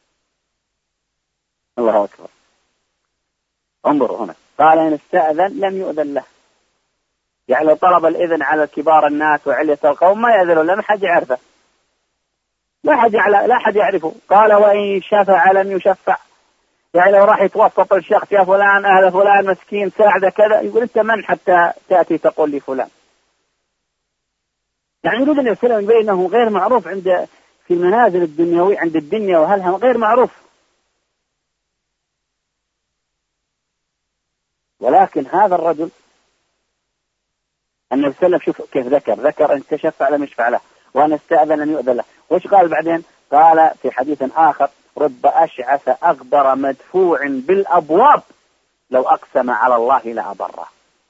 الله أكبر، انظروا هنا، قال: إن استأذن لم يؤذن له، يعني لو طلب الإذن على كبار الناس وعلية القوم ما يأذنوا له، ما حد يعرفه، لا حد لا حد يعرفه. قال: وإن شفع لم يشفع، يعني لو راح يتوسط الشخص: يا فلان أهل فلان مسكين ساعده كذا، يقول: أنت من حتى تأتي تقول لي فلان؟ يعني يريد أن يسلم بينه غير معروف عند في المنازل الدنيوية، عند الدنيا وهلها غير معروف. ولكن هذا الرجل النبي صلى الله عليه وسلم شوف كيف ذكر ذكر أن تشفع لم يشفع له، وأن استأذن لم يؤذن له. وش قال بعدين؟ قال في حديث آخر: رب أشعث أغبر مدفوع بالأبواب لو أقسم على الله لأبره.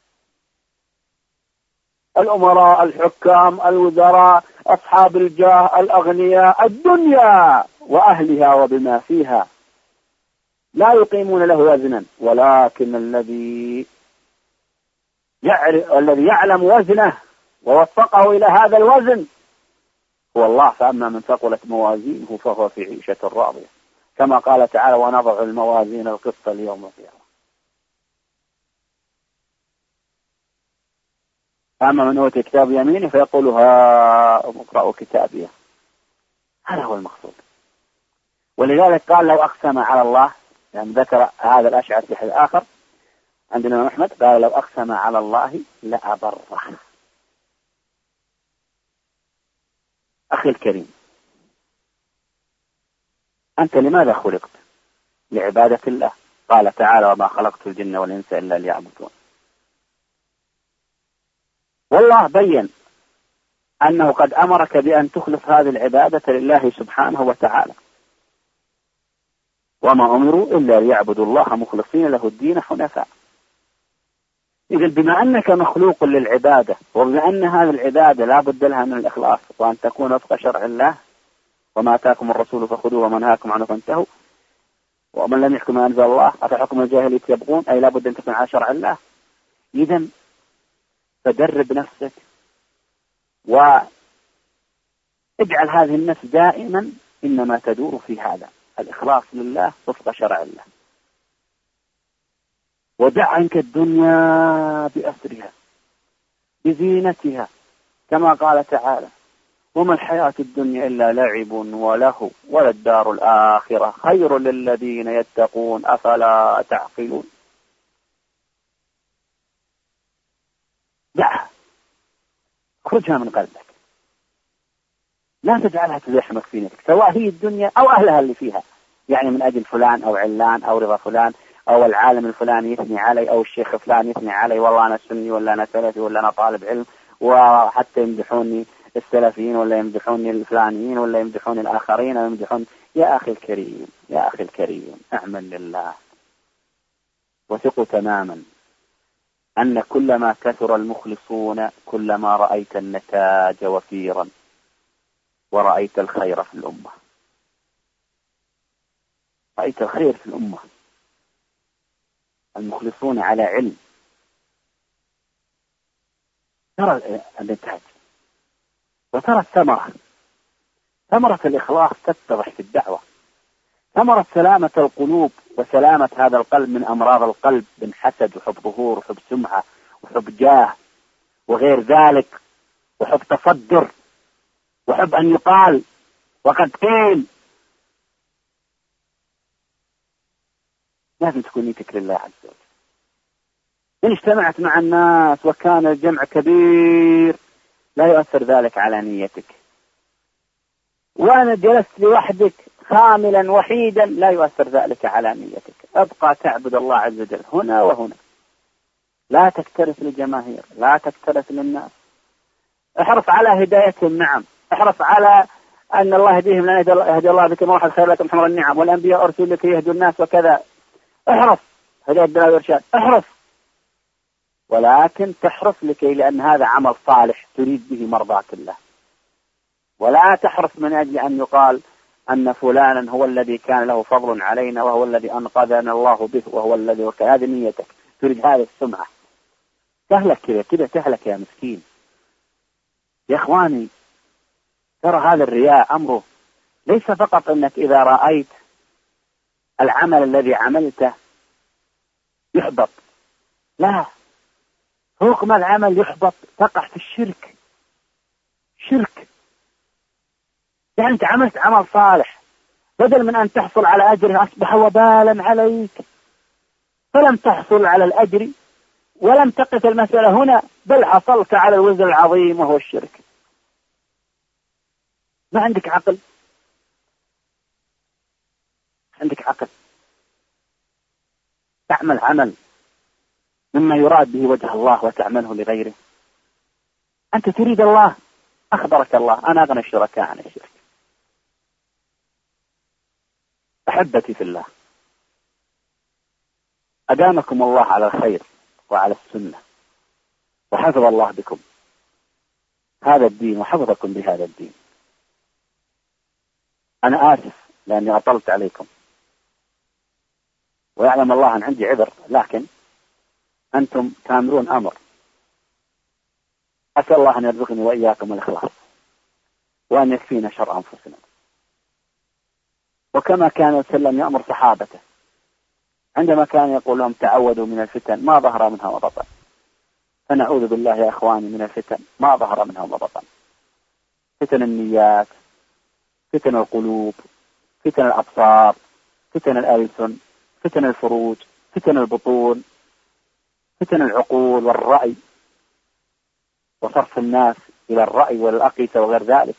الأمراء، الحكام، الوزراء، أصحاب الجاه، الأغنياء، الدنيا وأهلها وبما فيها لا يقيمون له وزنا، ولكن الذي يعرف الذي يعلم وزنه ووفقه إلى هذا الوزن هو الله. فأما من ثقلت موازينه فهو في عيشة راضية، كما قال تعالى: ونضع الموازين القسط ليوم القيامة. أما من أوتي كتاب يمينه فيقول: هاؤم اقرءوا كتابيه. هذا هو المقصود. ولذلك قال: لو أقسم على الله، يعني ذكر هذا الأشعث في حديث آخر عندنا الإمام أحمد، قال: لو أقسم على الله لأبره. أخي الكريم، أنت لماذا خلقت؟ لعبادة الله. قال تعالى: وما خلقت الجن والإنس إلا ليعبدون. والله بين أنه قد أمرك بأن تخلص هذه العبادة لله سبحانه وتعالى، وما أمروا إلا ليعبدوا الله مخلصين له الدين حنفاء. إذا بما أنك مخلوق للعبادة، وبما أن هذه العبادة لا بد لها من الإخلاص وأن تكون وفق شرع الله، وما آتاكم الرسول فخذوه وما نهاكم عنه فانتهوا، ومن لم يحكم ما أنزل الله أفحكم الجاهلية يبغون، أي لا بد أن تكون على شرع الله. إذا فدرب نفسك واجعل هذه النفس دائما إنما تدور في هذا الإخلاص لله وفق شرع الله. ودع عنك الدنيا بأسرها بزينتها، كما قال تعالى: وما الحياة الدنيا إلا لعب وله وللدار الآخرة خير للذين يتقون أفلا تعقلون. دعها، اخرجها من قلبك، لا تجعلها تزحمك في نفسك، سواء هي الدنيا أو أهلها اللي فيها، يعني من أجل فلان أو علان أو رضا فلان أو العالم الفلاني يثني علي أو الشيخ فلان يثني علي، والله أنا سني ولا أنا سلفي ولا أنا طالب علم، وحتى يمدحوني السلفيين ولا يمدحوني الفلانيين ولا يمدحوني الآخرين أو يمدحون. يا أخي الكريم، يا أخي الكريم، اعمل لله، وثقوا تماما أن كلما كثر المخلصون كلما رأيت النتاج وفيرا ورأيت الخير في الأمة. رأيت الخير في الأمة، المخلصون على علم، ترى النتاج وترى الثمرة، ثمرة الإخلاص تتضح في الدعوة، ثمرة سلامة القلوب وسلامة هذا القلب من أمراض القلب، من حسد وحب ظهور وحب سمعة وحب جاه وغير ذلك، وحب تصدر وحب أن يقال وقد قيل. لازم تكون نيتك لله عز وجل. إن اجتمعت مع الناس وكان الجمع كبير لا يؤثر ذلك على نيتك، وأنا جلست لوحدك خاملا وحيدا لا يؤثر ذلك على نيتك. أبقى تعبد الله عز وجل هنا وهنا، لا تكترث للجماهير، لا تكترث للناس. احرص على هدايتهم، نعم، احرص على أن الله يهديهم، لأن يهدي الله بكم روح الخير لكم حمر النعم، والأنبياء أرسلوا لكي يهدوا الناس وكذا. احرص هداية الدلال والإرشاد، احرص، ولكن تحرص لكي، لأن هذا عمل صالح تريد به مرضاة الله، ولا تحرص من أجل أن يقال أن فلانا هو الذي كان له فضل علينا وهو الذي أنقذنا الله به وهو الذي وكذا. هذه نيتك، تريد هذه السمعة، تهلك كذا كذا، تهلك يا مسكين. يا إخواني، ترى هذا الرياء أمره ليس فقط أنك إذا رأيت العمل الذي عملته يحبط، لا، فوق ما العمل يحبط تقع في الشرك. شرك يعني أنت عملت عمل صالح، بدل من أن تحصل على أجره أصبح وبالا عليك، فلم تحصل على الأجر ولم تقف المسألة هنا، بل حصلت على الوزر العظيم وهو الشرك. ما عندك عقل، عندك عقل تعمل عمل مما يراد به وجه الله وتعمله لغيره. أنت تريد الله، أخبرك الله أنا أغنى الشركاء عن الشرك. أحبتي في الله، أدامكم الله على الخير وعلى السنة، وحفظ الله بكم هذا الدين وحفظكم بهذا الدين. أنا آسف لأني أطلت عليكم، ويعلم الله أن عندي عذر، لكن أنتم تامرون أمر. أسأل الله أن يرزقني وإياكم الإخلاص، وأن يكفينا شر أنفسنا. وكما كان وسلم يأمر صحابته عندما كان يقول لهم تعودوا من الفتن ما ظهر منها وبطن، فنعوذ بالله يا أخواني من الفتن ما ظهر منها وبطن. فتن النيات، فتن القلوب، فتن الأبصار، فتن الألسن، فتن الفروج، فتن البطون، فتن العقول والرأي، وصرف الناس إلى الرأي والأقيسة وغير ذلك.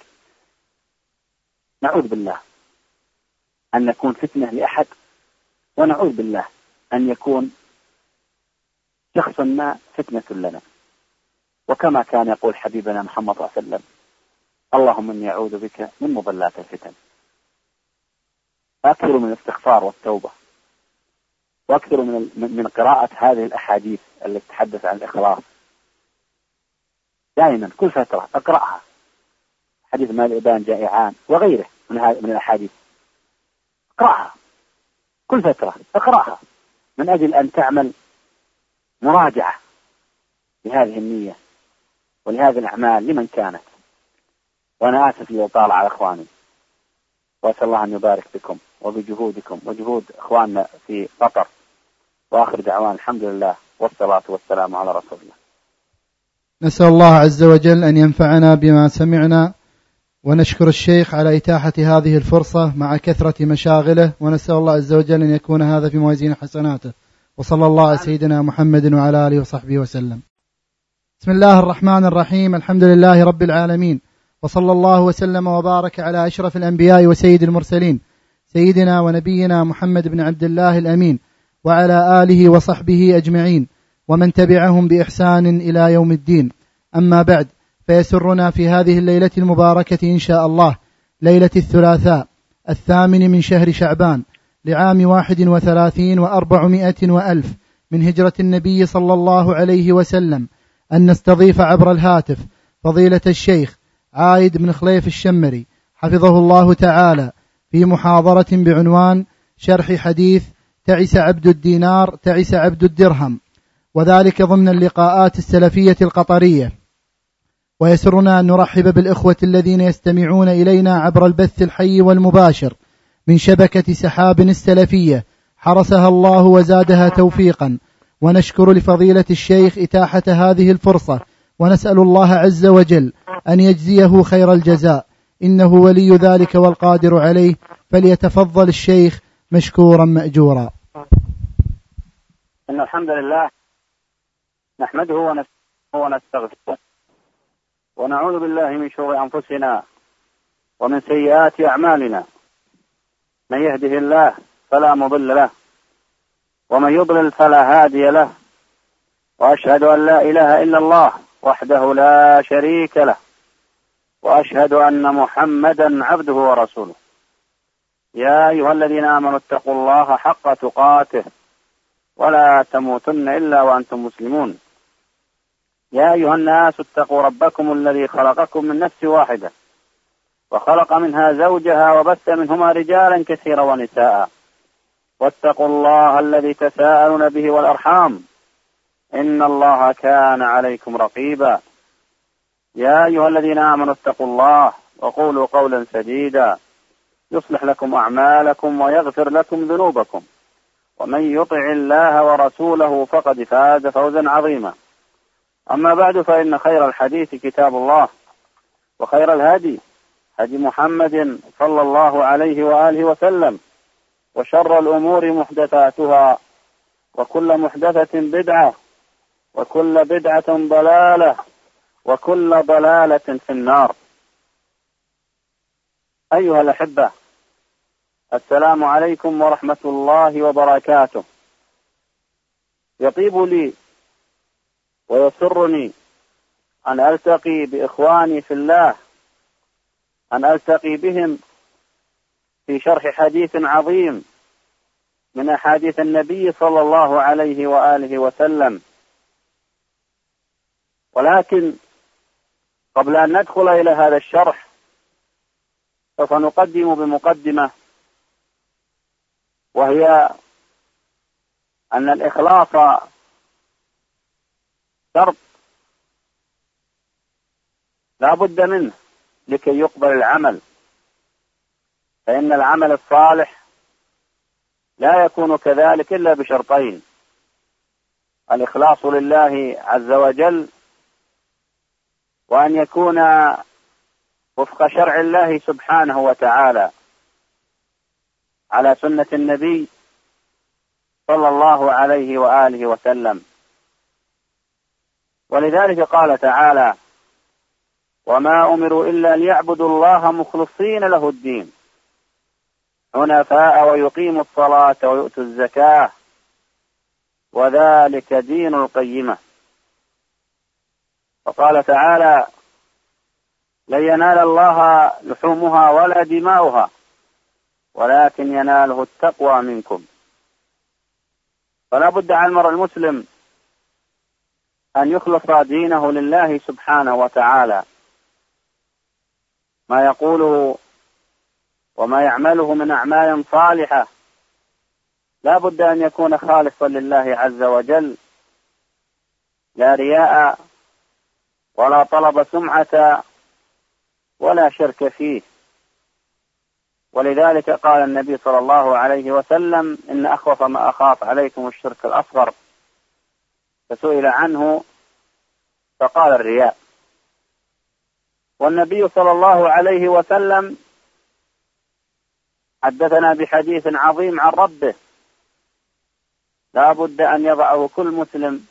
نعوذ بالله أن نكون فتنة لأحد، ونعوذ بالله أن يكون شخص ما فتنة لنا. وكما كان يقول حبيبنا محمد صلى الله عليه وسلم: اللهم إني أعوذ بك من مضلات الفتن. أكثروا من الاستغفار والتوبة، وأكثروا من من قراءة هذه الأحاديث التي تتحدث عن الإخلاص. دائما كل فترة أقرأها، حديث ما الإبان جائعان وغيره من من الأحاديث، اقرأها كل فترة، اقرأها من أجل أن تعمل مراجعة لهذه النية ولهذه الأعمال لمن كانت. وأنا آسف لو طال على إخواني، وأسأل الله أن يبارك بكم وبجهودكم وجهود إخواننا في قطر. وآخر دعوان الحمد لله والصلاة والسلام على رسول الله. نسأل الله عز وجل أن ينفعنا بما سمعنا، ونشكر الشيخ على إتاحة هذه الفرصة مع كثرة مشاغله، ونسأل الله عز وجل أن يكون هذا في موازين حسناته. وصلى الله على سيدنا محمد وعلى آله وصحبه وسلم. بسم الله الرحمن الرحيم. الحمد لله رب العالمين، وصلى الله وسلم وبارك على أشرف الأنبياء وسيد المرسلين سيدنا ونبينا محمد بن عبد الله الأمين، وعلى آله وصحبه أجمعين، ومن تبعهم بإحسان إلى يوم الدين. أما بعد، فيسرنا في هذه الليلة المباركة إن شاء الله، ليلة الثلاثاء الثامن من شهر شعبان لعام واحد وثلاثين وأربعمائة وألف من هجرة النبي صلى الله عليه وسلم، أن نستضيف عبر الهاتف فضيلة الشيخ عايد بن خليف الشمري حفظه الله تعالى في محاضرة بعنوان شرح حديث تعس عبد الدينار تعس عبد الدرهم، وذلك ضمن اللقاءات السلفية القطرية. ويسرنا أن نرحب بالإخوة الذين يستمعون إلينا عبر البث الحي والمباشر من شبكة سحاب السلفية، حرسها الله وزادها توفيقا. ونشكر لفضيلة الشيخ إتاحة هذه الفرصة، ونسأل الله عز وجل أن يجزيه خير الجزاء، إنه ولي ذلك والقادر عليه. فليتفضل الشيخ مشكورا مأجورا. إن الحمد لله نحمده ونستغفره، ونعوذ بالله من شرور أنفسنا ومن سيئات أعمالنا. من يهده الله فلا مضل له، ومن يضلل فلا هادي له. وأشهد أن لا إله إلا الله وحده لا شريك له، وأشهد أن محمدا عبده ورسوله. يا أيها الذين آمنوا اتقوا الله حق تقاته ولا تموتن إلا وأنتم مسلمون. يا أيها الناس اتقوا ربكم الذي خلقكم من نفس واحدة، وخلق منها زوجها، وبث منهما رجالا كثيرا ونساء. واتقوا الله الذي تساءلون به والأرحام، إن الله كان عليكم رقيبا. يا أيها الذين آمنوا اتقوا الله وقولوا قولا سديدا يصلح لكم أعمالكم ويغفر لكم ذنوبكم، ومن يطع الله ورسوله فقد فاز فوزا عظيما. أما بعد، فإن خير الحديث كتاب الله، وخير الهدي هدي محمد صلى الله عليه وآله وسلم، وشر الأمور محدثاتها، وكل محدثة بدعة، وكل بدعة ضلالة، وكل ضلالة في النار. أيها الأحبة، السلام عليكم ورحمة الله وبركاته. يطيب لي ويسرني أن ألتقي بإخواني في الله، أن ألتقي بهم في شرح حديث عظيم من أحاديث النبي صلى الله عليه وآله وسلم. ولكن قبل أن ندخل إلى هذا الشرح، سوف نقدم بمقدمة، وهي أن الإخلاص شرط لا بد منه لكي يقبل العمل، فإن العمل الصالح لا يكون كذلك إلا بشرطين: الإخلاص لله عز وجل، وأن يكون وفق شرع الله سبحانه وتعالى على سنة النبي صلى الله عليه وآله وسلم. ولذلك قال تعالى: وما أمروا إلا ليعبدوا الله مخلصين له الدين حنفاء ويقيموا الصلاة ويؤتوا الزكاة وذلك دين القيمة. وقال تعالى: لن ينال الله لحومها ولا دماؤها ولكن يناله التقوى منكم. فلا بد على المرء المسلم أن يخلص دينه لله سبحانه وتعالى، ما يقوله وما يعمله من أعمال صالحة لا بد أن يكون خالصا لله عز وجل، لا رياء ولا طلب سمعة ولا شرك فيه. ولذلك قال النبي صلى الله عليه وسلم: إن أخوف ما أخاف عليكم الشرك الأصغر. فسئل عنه فقال: الرياء. والنبي صلى الله عليه وسلم حدثنا بحديث عظيم عن ربه لا بد أن يضعه كل مسلم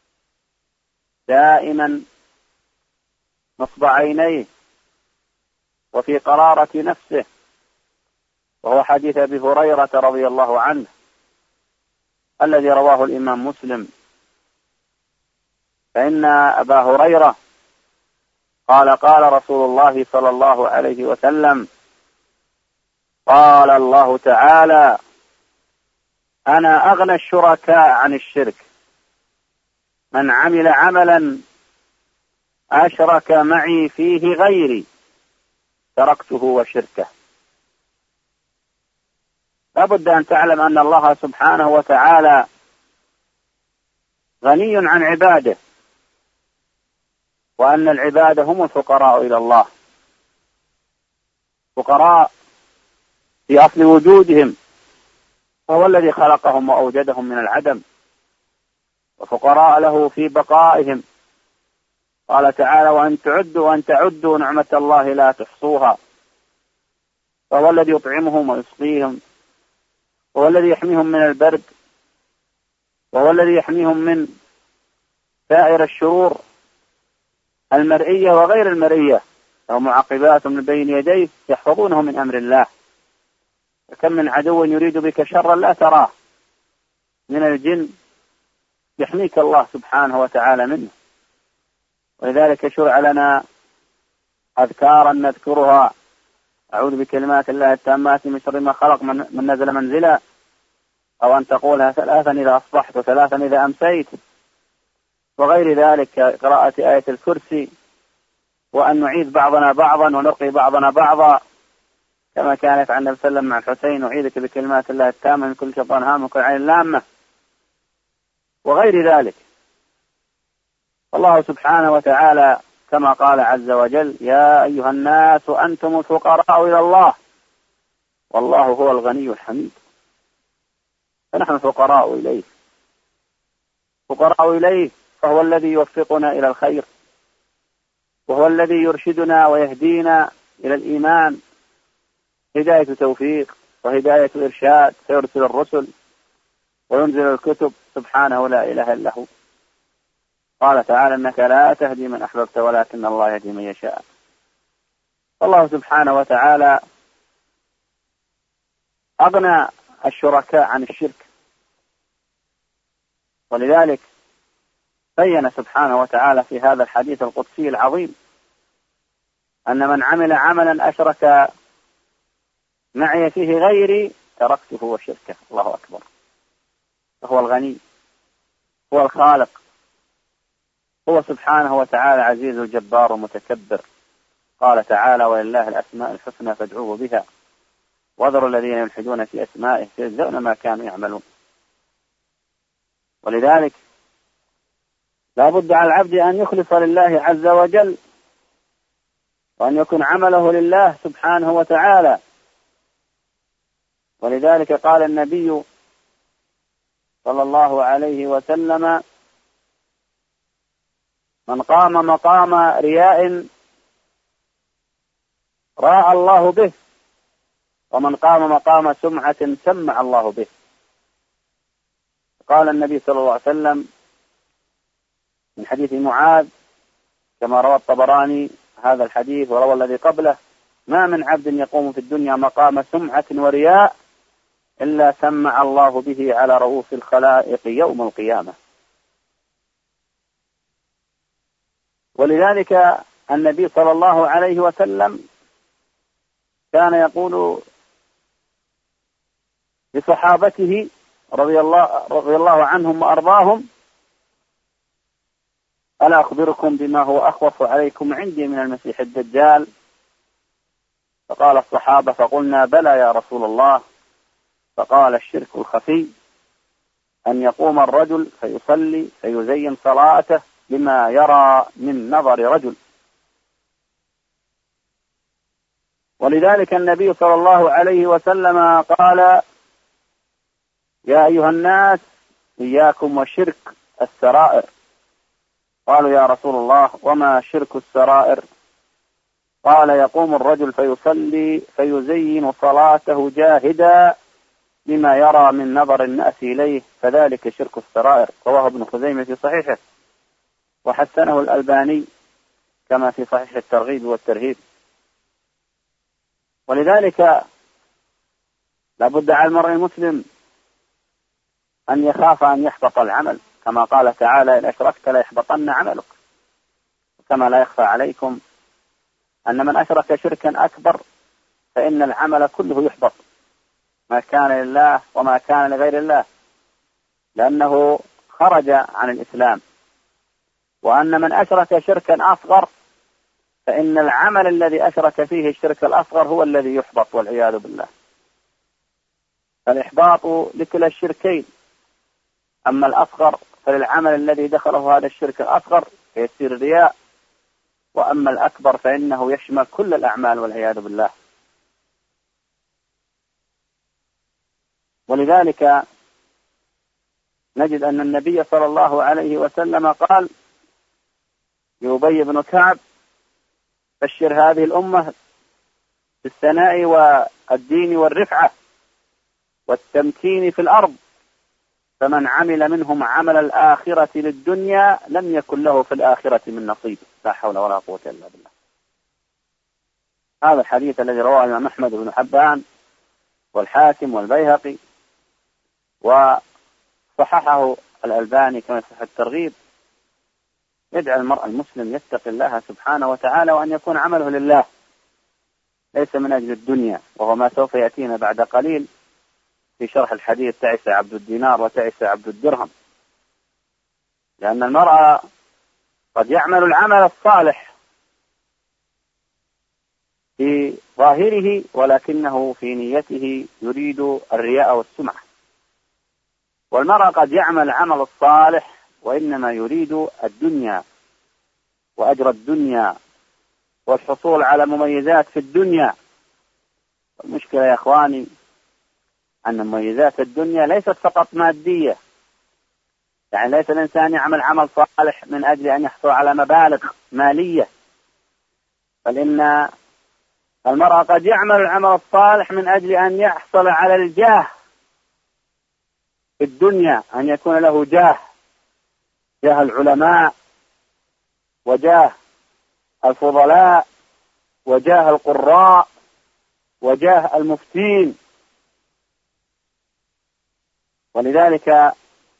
دائما نصب عينيه وفي قرارة نفسه، وهو حديث أبي هريرة رضي الله عنه الذي رواه الإمام مسلم. فإن أبا هريرة قال: قال رسول الله صلى الله عليه وسلم: قال الله تعالى: أنا أغنى الشركاء عن الشرك، من عمل عملا أشرك معي فيه غيري تركته وشركه. لا بد أن تعلم أن الله سبحانه وتعالى غني عن عباده، وأن العباد هم الفقراء إلى الله، فقراء في أصل وجودهم، وهو الذي خلقهم وأوجدهم من العدم، وفقراء له في بقائهم. قال تعالى: وأن تعدوا وأن تعدوا نعمة الله لا تحصوها. فهو الذي يطعمهم ويسقيهم، وهو الذي يحميهم من البرد، وهو الذي يحميهم من سائر الشرور المرئية وغير المرئية، له معقبات من بين يديه يحفظونه من أمر الله. فكم من عدو يريد بك شرا لا تراه من الجن يحميك الله سبحانه وتعالى منه. ولذلك شرع لنا أذكارا نذكرها: أعوذ بكلمات الله التامات من شر ما خلق، من نزل منزلا، أو أن تقولها ثلاثا إذا أصبحت وثلاثا إذا أمسيت، وغير ذلك، قراءة آية الكرسي، وأن نعيذ بعضنا بعضا ونرقي بعضنا بعضا، كما كان يفعل النبي صلى الله عليه وسلم مع الحسين: أعيذك بكلمات الله التامة من كل شيطان هام وكل عين لامة، وغير ذلك. الله سبحانه وتعالى كما قال عز وجل: يا أيها الناس أنتم الفقراء إلى الله والله هو الغني الحميد. فنحن فقراء إليه، فقراء إليه، فهو الذي يوفقنا إلى الخير، وهو الذي يرشدنا ويهدينا إلى الإيمان هداية توفيق وهداية إرشاد، فيرسل الرسل وينزل الكتب سبحانه لا إله إلا هو. قال تعالى: إنك لا تهدي من أحببت ولكن الله يهدي من يشاء. الله سبحانه وتعالى أغنى الشركاء عن الشرك، ولذلك بين سبحانه وتعالى في هذا الحديث القدسي العظيم أن من عمل عملا أشرك معي فيه غيري تركته وشركه. الله أكبر. فهو الغني، هو الخالق، هو سبحانه وتعالى عزيز الجبار ومتكبر. قال تعالى: ولله الأسماء الحسنى فادعوه بها وذروا الذين يلحدون في أسمائه سيجزون ما كانوا يعملون. ولذلك لا بد على العبد أن يخلص لله عز وجل، وأن يكون عمله لله سبحانه وتعالى. ولذلك قال النبي صلى الله عليه وسلم: من قام مقام رياء راى الله به، ومن قام مقام سمعة سمع الله به. قال النبي صلى الله عليه وسلم من حديث معاذ كما روى الطبراني هذا الحديث وروى الذي قبله: ما من عبد يقوم في الدنيا مقام سمعة ورياء إلا سمع الله به على رؤوس الخلائق يوم القيامة. ولذلك النبي صلى الله عليه وسلم كان يقول لصحابته رضي الله, رضي الله عنهم وأرضاهم: ألا أخبركم بما هو أخوف عليكم عندي من المسيح الدجال؟ فقال الصحابة: فقلنا: بلى يا رسول الله. فقال: الشرك الخفي، أن يقوم الرجل فيصلي فيزين صلاته بما يرى من نظر رجل. ولذلك النبي صلى الله عليه وسلم قال: يا أيها الناس إياكم وشرك السرائر. قالوا: يا رسول الله وما شرك السرائر؟ قال: يقوم الرجل فيصلي فيزين صلاته جاهدا بما يرى من نظر الناس إليه، فذلك شرك السرائر. رواه ابن خزيمة في صحيحه، وحسنه الألباني كما في صحيح الترغيب والترهيب. ولذلك لابد على المرء المسلم أن يخاف أن يحبط العمل، كما قال تعالى: إن أشركت ليحبطن عملك. كما لا يخفى عليكم أن من أشرك شركا أكبر فإن العمل كله يحبط، ما كان لله وما كان لغير الله، لأنه خرج عن الإسلام. وأن من أشرك شركا أصغر فإن العمل الذي أشرك فيه الشرك الأصغر هو الذي يحبط والعياذ بالله. فالإحباط لكلا الشركين، أما الأصغر فللعمل الذي دخله هذا الشرك الأصغر فيصير رياء، وأما الأكبر فإنه يشمل كل الأعمال والعياذ بالله. ولذلك نجد أن النبي صلى الله عليه وسلم قال لأبي بن كعب: بشر هذه الأمة بالثناء والدين والرفعة والتمكين في الأرض، فمن عمل منهم عمل الآخرة للدنيا لم يكن له في الآخرة من نصيب. لا حول ولا قوة إلا بالله. هذا الحديث الذي رواه الإمام أحمد بن حبان والحاكم والبيهقي وصححه الألباني كما في الترغيب، يجعل المرء المسلم يتقي الله سبحانه وتعالى، وأن يكون عمله لله ليس من أجل الدنيا، وهو ما سوف يأتينا بعد قليل في شرح الحديث: تعس عبد الدينار وتعس عبد الدرهم. لأن المرء قد يعمل العمل الصالح في ظاهره ولكنه في نيته يريد الرياء والسمعة، والمرء قد يعمل العمل الصالح وإنما يريد الدنيا وأجر الدنيا والحصول على مميزات في الدنيا. المشكلة يا إخواني أن مميزات الدنيا ليست فقط مادية، يعني ليس الإنسان يعمل عمل صالح من أجل أن يحصل على مبالغ مالية، بل إن المرء قد يعمل العمل الصالح من أجل أن يحصل على الجاه في الدنيا، أن يكون له جاه، جاه العلماء وجاه الفضلاء وجاه القراء وجاه المفتين. ولذلك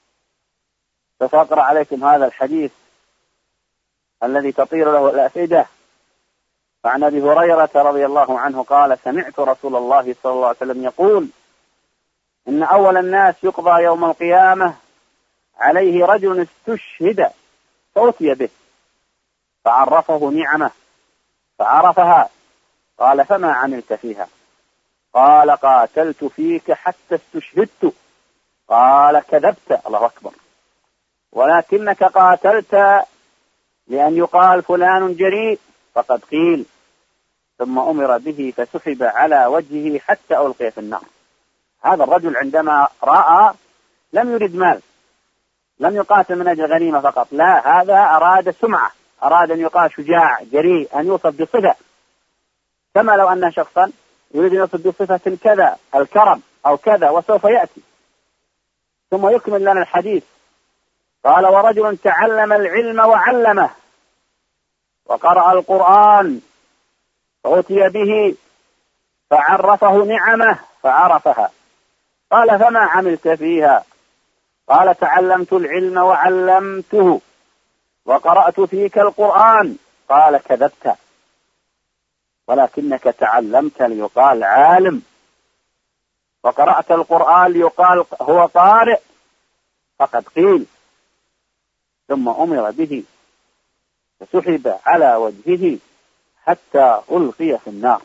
سأقرأ عليكم هذا الحديث الذي تطير له الأفئدة. فعن أبي هريرة رضي الله عنه قال: سمعت رسول الله صلى الله عليه وسلم يقول: إن أول الناس يقضى يوم القيامة عليه رجل استشهد فأتي به فعرفه نعمه فعرفها، قال: فما عملت فيها؟ قال: قاتلت فيك حتى استشهدت. قال: كذبت. الله أكبر. ولكنك قاتلت لأن يقال فلان جريء، فقد قيل. ثم أمر به فسحب على وجهه حتى ألقي في النار. هذا الرجل عندما رأى لم يرد مال، لم يقاتل من أجل غنيمة فقط، لا، هذا أراد سمعة، أراد أن يقال شجاع جريء، أن يوصف بصفة، كما لو أن شخصا يريد أن يوصف بصفة كذا الكرم أو كذا، وسوف يأتي. ثم يكمل لنا الحديث. قال: ورجل تعلم العلم وعلمه وقرأ القرآن فأتي به فعرفه نعمه فعرفها. قال: فما عملت فيها؟ قال: تعلمت العلم وعلمته وقرأت فيك القرآن. قال: كذبت، ولكنك تعلمت ليقال عالم. وقرأت القرآن ليقال هو قارئ فقد قيل، ثم أمر به فسحب على وجهه حتى ألقي في النار.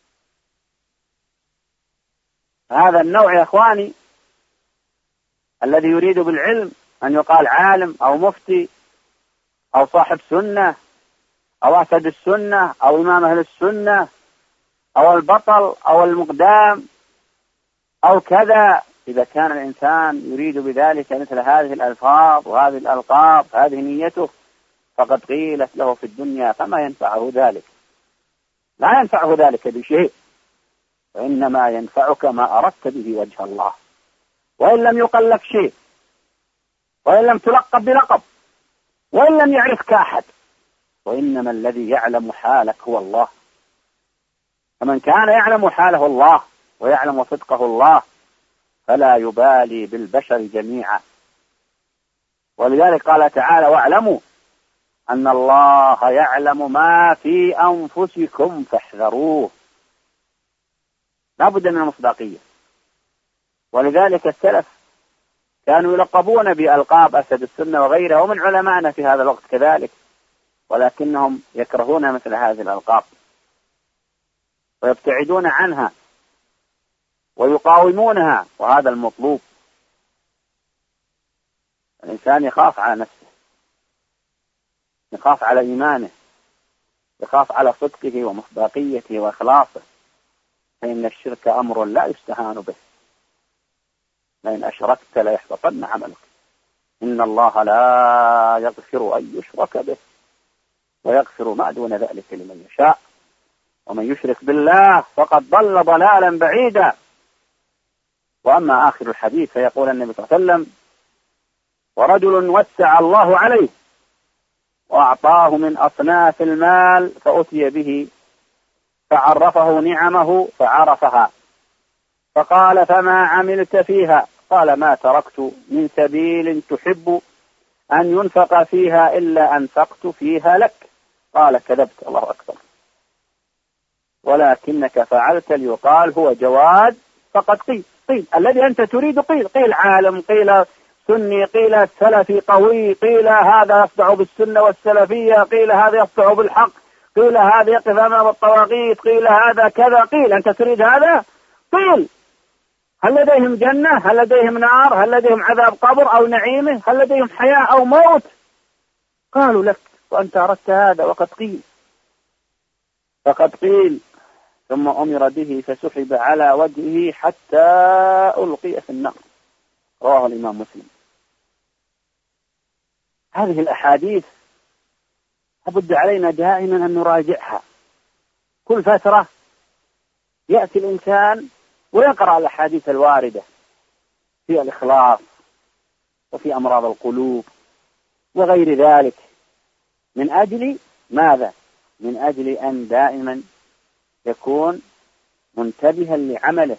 هذا النوع يا إخواني الذي يريد بالعلم أن يقال عالم أو مفتي أو صاحب سنة أو أسد السنة أو إمام أهل السنة أو البطل أو المقدام أو كذا، إذا كان الإنسان يريد بذلك مثل هذه الألفاظ وهذه الألقاب هذه نيته فقد قيلت له في الدنيا، فما ينفعه ذلك، لا ينفعه ذلك بشيء، وإنما ينفعك ما أردت به وجه الله، وإن لم يقل لك شيء، وإن لم تلقب بلقب، وإن لم يعرفك أحد، وإنما الذي يعلم حالك هو الله. فمن كان يعلم حاله الله ويعلم صدقه الله فلا يبالي بالبشر جميعا. ولذلك قال تعالى: واعلموا أن الله يعلم ما في أنفسكم فاحذروه. لا بد من المصداقية. ولذلك السلف كانوا يلقبون بألقاب أسد السنة وغيره، ومن علمائنا في هذا الوقت كذلك، ولكنهم يكرهون مثل هذه الألقاب ويبتعدون عنها ويقاومونها، وهذا المطلوب. الإنسان يخاف على نفسه، يخاف على إيمانه، يخاف على صدقه ومصداقيته وإخلاصه، فإن الشرك أمر لا يستهان به، لئن أشركت ليحبطن عملك، إن الله لا يغفر أن يشرك به ويغفر ما دون ذلك لمن يشاء، ومن يشرك بالله فقد ضل ضلالا بعيدا. وأما آخر الحديث فيقول النبي صلى الله عليه وسلم: ورجل وسع الله عليه وأعطاه من أصناف المال فأتي به فعرفه نعمه فعرفها، فقال: فما عملت فيها؟ قال: ما تركت من سبيل تحب أن ينفق فيها إلا أنفقت فيها لك. قال: كذبت. الله أكبر. ولكنك فعلت ليقال هو جواد فقد قيل. قيل الذي أنت تريد، قيل قيل عالم، قيل سني، قيل سلفي قوي، قيل هذا يصدع بالسنة والسلفية، قيل هذا يصدع بالحق، قيل هذا يقف أمام الطواغيت، قيل هذا كذا، قيل أنت تريد هذا، قيل هل لديهم جنة، هل لديهم نار، هل لديهم عذاب قبر أو نعيمه، هل لديهم حياة أو موت؟ قالوا لك وأنت أردت هذا وقد قيل. فقد قيل. ثم أمر به فسحب على وجهه حتى ألقي في النار. رواه الإمام مسلم. هذه الأحاديث لابد علينا دائما أن نراجعها. كل فترة يأتي الإنسان ويقرأ الأحاديث الواردة في الإخلاص وفي أمراض القلوب وغير ذلك، من أجل ماذا؟ من أجل أن دائما يكون منتبها لعمله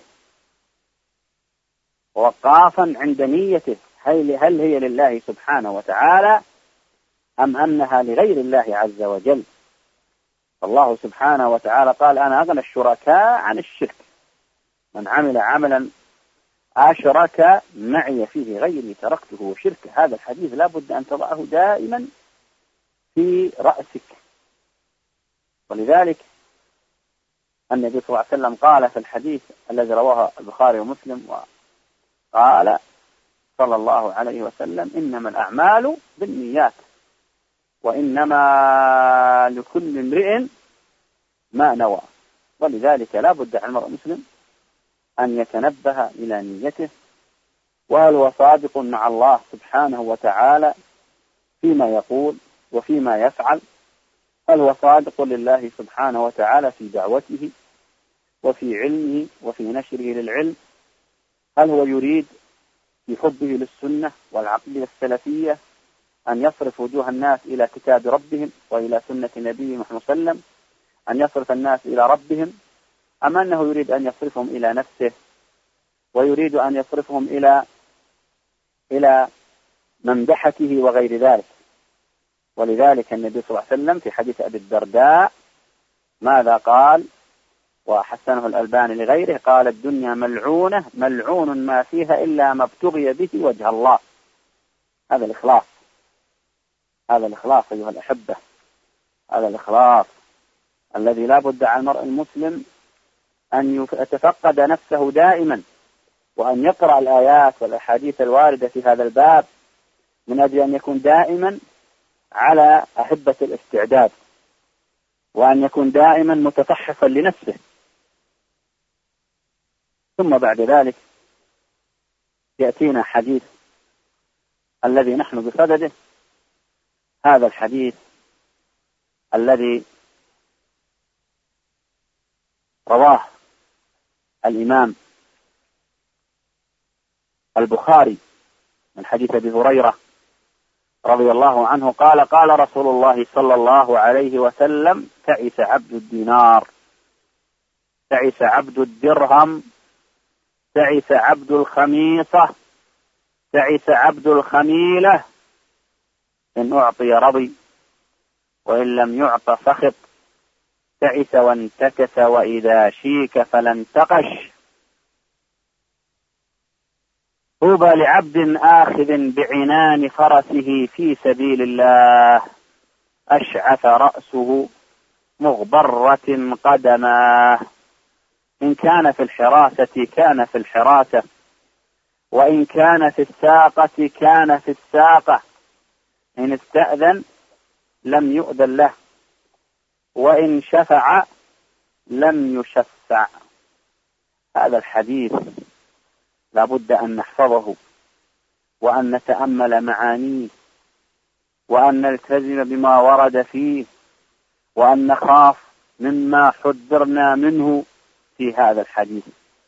ووقافا عند نيته، هل هي لله سبحانه وتعالى أم أنها لغير الله عز وجل. الله سبحانه وتعالى قال: أنا أغنى الشركاء عن الشرك، من عمل عملا أشرك معي فيه غيري تركته وشركه. هذا الحديث لا بد أن تضعه دائما في رأسك. ولذلك النبي صلى الله عليه وسلم قال في الحديث الذي رواه البخاري ومسلم، قال صلى الله عليه وسلم: إنما الأعمال بالنيات وإنما لكل امرئ ما نوى. ولذلك لا بد على المرء المسلم أن يتنبه إلى نيته، وهل هو صادق مع الله سبحانه وتعالى فيما يقول وفيما يفعل، هل هو صادق لله سبحانه وتعالى في دعوته وفي علمه وفي نشره للعلم، هل هو يريد في حبه للسنة والعقيدة السلفية أن يصرف وجوه الناس إلى كتاب ربهم وإلى سنة نبيه محمد صلى الله عليه وسلم، أن يصرف الناس إلى ربهم، أم أنه يريد أن يصرفهم إلى نفسه ويريد أن يصرفهم إلى إلى ممدحته وغير ذلك. ولذلك النبي صلى الله عليه وسلم في حديث أبي الدرداء ماذا قال؟ وحسنه الألباني لغيره، قال الدنيا ملعونة ملعون ما فيها إلا ما ابتغي به وجه الله. هذا الإخلاص، هذا الإخلاص أيها الأحبة، هذا الإخلاص الذي لا بد على المرء المسلم أن يتفقد نفسه دائما، وأن يقرأ الآيات والأحاديث الواردة في هذا الباب من أجل أن يكون دائما على أهبة الاستعداد، وأن يكون دائما متفحصا لنفسه. ثم بعد ذلك يأتينا حديث الذي نحن بصدده، هذا الحديث الذي رواه الإمام البخاري من حديث أبي هريرة رضي الله عنه قال: قال رسول الله صلى الله عليه وسلم: تعس عبد الدينار، تعس عبد الدرهم، تعس عبد الخميصة، تعس عبد الخميلة، إن أعطي رضي وإن لم يعط سخط، تعس وانتكس وإذا شيك فلا انتقش. طوبى لعبد آخذ بعنان فرسه في سبيل الله، أشعث رأسه مغبرة قدماه، إن كان في الحراسة كان في الحراسة، وإن كان في الساقة كان في الساقة، إن استأذن لم يؤذن له، وإن شفع لم يشفع. هذا الحديث لا بد أن نحفظه، وأن نتأمل معانيه، وأن نلتزم بما ورد فيه، وأن نخاف مما حذرنا منه في هذا الحديث.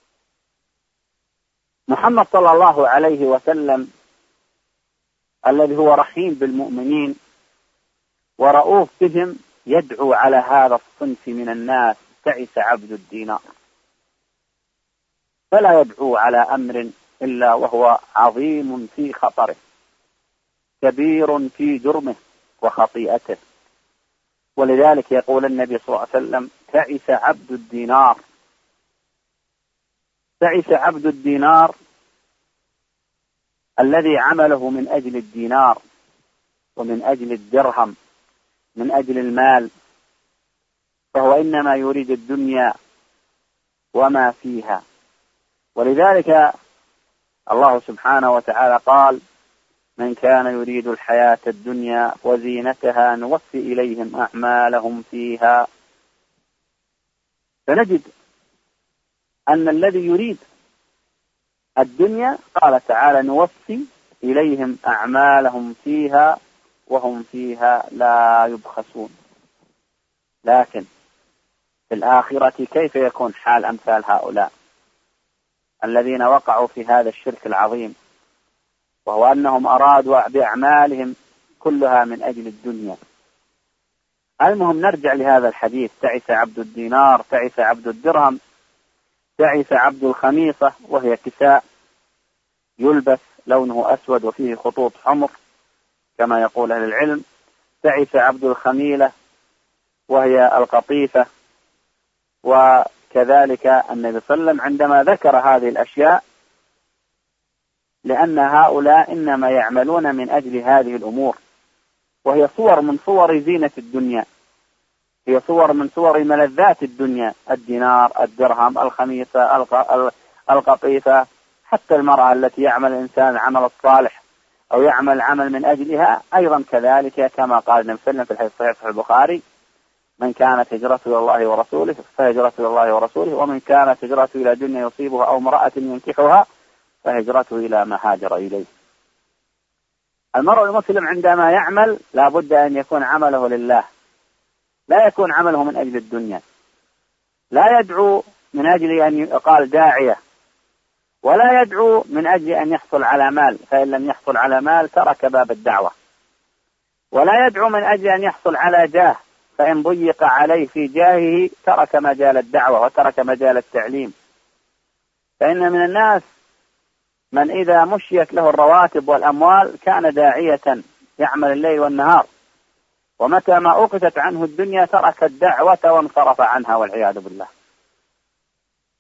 محمد صلى الله عليه وسلم الذي هو رحيم بالمؤمنين ورؤوف بهم يدعو على هذا الصنف من الناس: تعس عبد الدينار. فلا يدعو على أمر إلا وهو عظيم في خطره، كبير في جرمه وخطيئته. ولذلك يقول النبي صلى الله عليه وسلم: تعس عبد الدينار. تعس عبد الدينار الذي عمله من أجل الدينار ومن أجل الدرهم، من أجل المال، فهو إنما يريد الدنيا وما فيها. ولذلك الله سبحانه وتعالى قال: من كان يريد الحياة الدنيا وزينتها نوفي إليهم أعمالهم فيها. فنجد أن الذي يريد الدنيا قال تعالى: نوفي إليهم أعمالهم فيها وهم فيها لا يبخسون. لكن في الآخرة كيف يكون حال أمثال هؤلاء الذين وقعوا في هذا الشرك العظيم، وهو أنهم أرادوا بأعمالهم كلها من أجل الدنيا. المهم نرجع لهذا الحديث: تعس عبد الدينار، تعس عبد الدرهم، تعس عبد الخميصة، وهي كساء يلبس لونه أسود وفيه خطوط حمر كما يقول أهل العلم. تعس عبد الخميلة وهي القطيفة. وكذلك النبي صلى الله عليه وسلم عندما ذكر هذه الأشياء لأن هؤلاء إنما يعملون من أجل هذه الأمور، وهي صور من صور زينة الدنيا، هي صور من صور ملذات الدنيا: الدينار، الدرهم، الخميصة، القطيفة. حتى المرأة التي يعمل الإنسان العمل الصالح أو يعمل عمل من أجلها أيضا كذلك، كما قال النبي صلى الله عليه وسلم في الحديث الصحيح في البخاري: من كانت هجرته إلى الله ورسوله فهجرته إلى الله ورسوله، ومن كانت هجرته إلى دنيا يصيبها أو امرأة ينكحها فهجرته إلى ما هاجر إليه. المرء المسلم عندما يعمل لا بد أن يكون عمله لله، لا يكون عمله من أجل الدنيا. لا يدعو من أجل أن يقال داعية، ولا يدعو من أجل أن يحصل على مال، فإن لم يحصل على مال ترك باب الدعوة. ولا يدعو من أجل أن يحصل على جاه، فإن ضيق عليه في جاهه ترك مجال الدعوة وترك مجال التعليم. فإن من الناس من إذا مشيت له الرواتب والأموال كان داعية يعمل الليل والنهار، ومتى ما أخذت عنه الدنيا ترك الدعوة وانصرف عنها والعياذ بالله.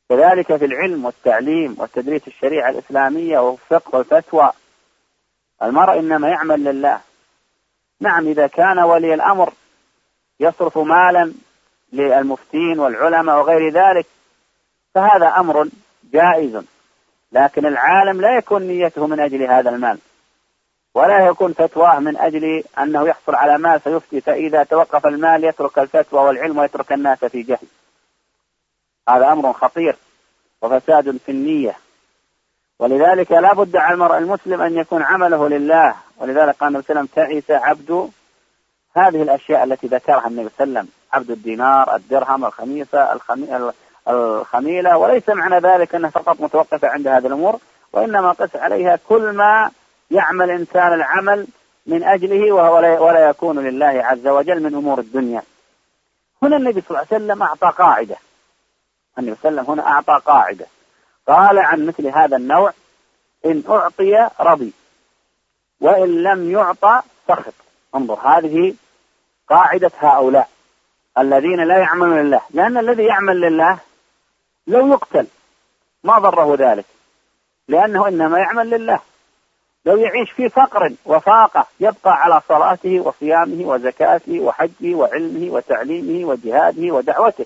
كذلك في العلم والتعليم وتدريس الشريعة الإسلامية والفقه والفتوى، المرء إنما يعمل لله. نعم، إذا كان ولي الأمر يصرف مالا للمفتين والعلماء وغير ذلك فهذا أمر جائز، لكن العالم لا يكون نيته من أجل هذا المال، ولا يكون فتواه من أجل أنه يحصل على مال فيفتي، فإذا توقف المال يترك الفتوى والعلم ويترك الناس في جهل. هذا أمر خطير وفساد في النية، ولذلك لا بد على المرء المسلم أن يكون عمله لله. ولذلك قال النبي صلى الله عليه وسلم: تعس عبد هذه الأشياء التي ذكرها النبي صلى الله عليه وسلم، عبد الدينار، الدرهم، الخميسة، الخمي... الخميلة. وليس معنى ذلك أنها فقط متوقفة عند هذه الأمور، وإنما قس عليها كل ما يعمل إنسان العمل من أجله وهو ولا يكون لله عز وجل من أمور الدنيا. هنا النبي صلى الله عليه وسلم أعطى قاعدة، النبي صلى الله عليه وسلم هنا أعطى قاعدة، قال عن مثل هذا النوع: إن أعطي رضي وإن لم يعطى سخط. انظر، هذه قاعدة هؤلاء الذين لا يعملون لله، لأن الذي يعمل لله لو يقتل ما ضره ذلك، لأنه إنما يعمل لله. لو يعيش في فقر وفاقة يبقى على صلاته وصيامه وزكاته وحجه وعلمه وتعليمه وجهاده ودعوته،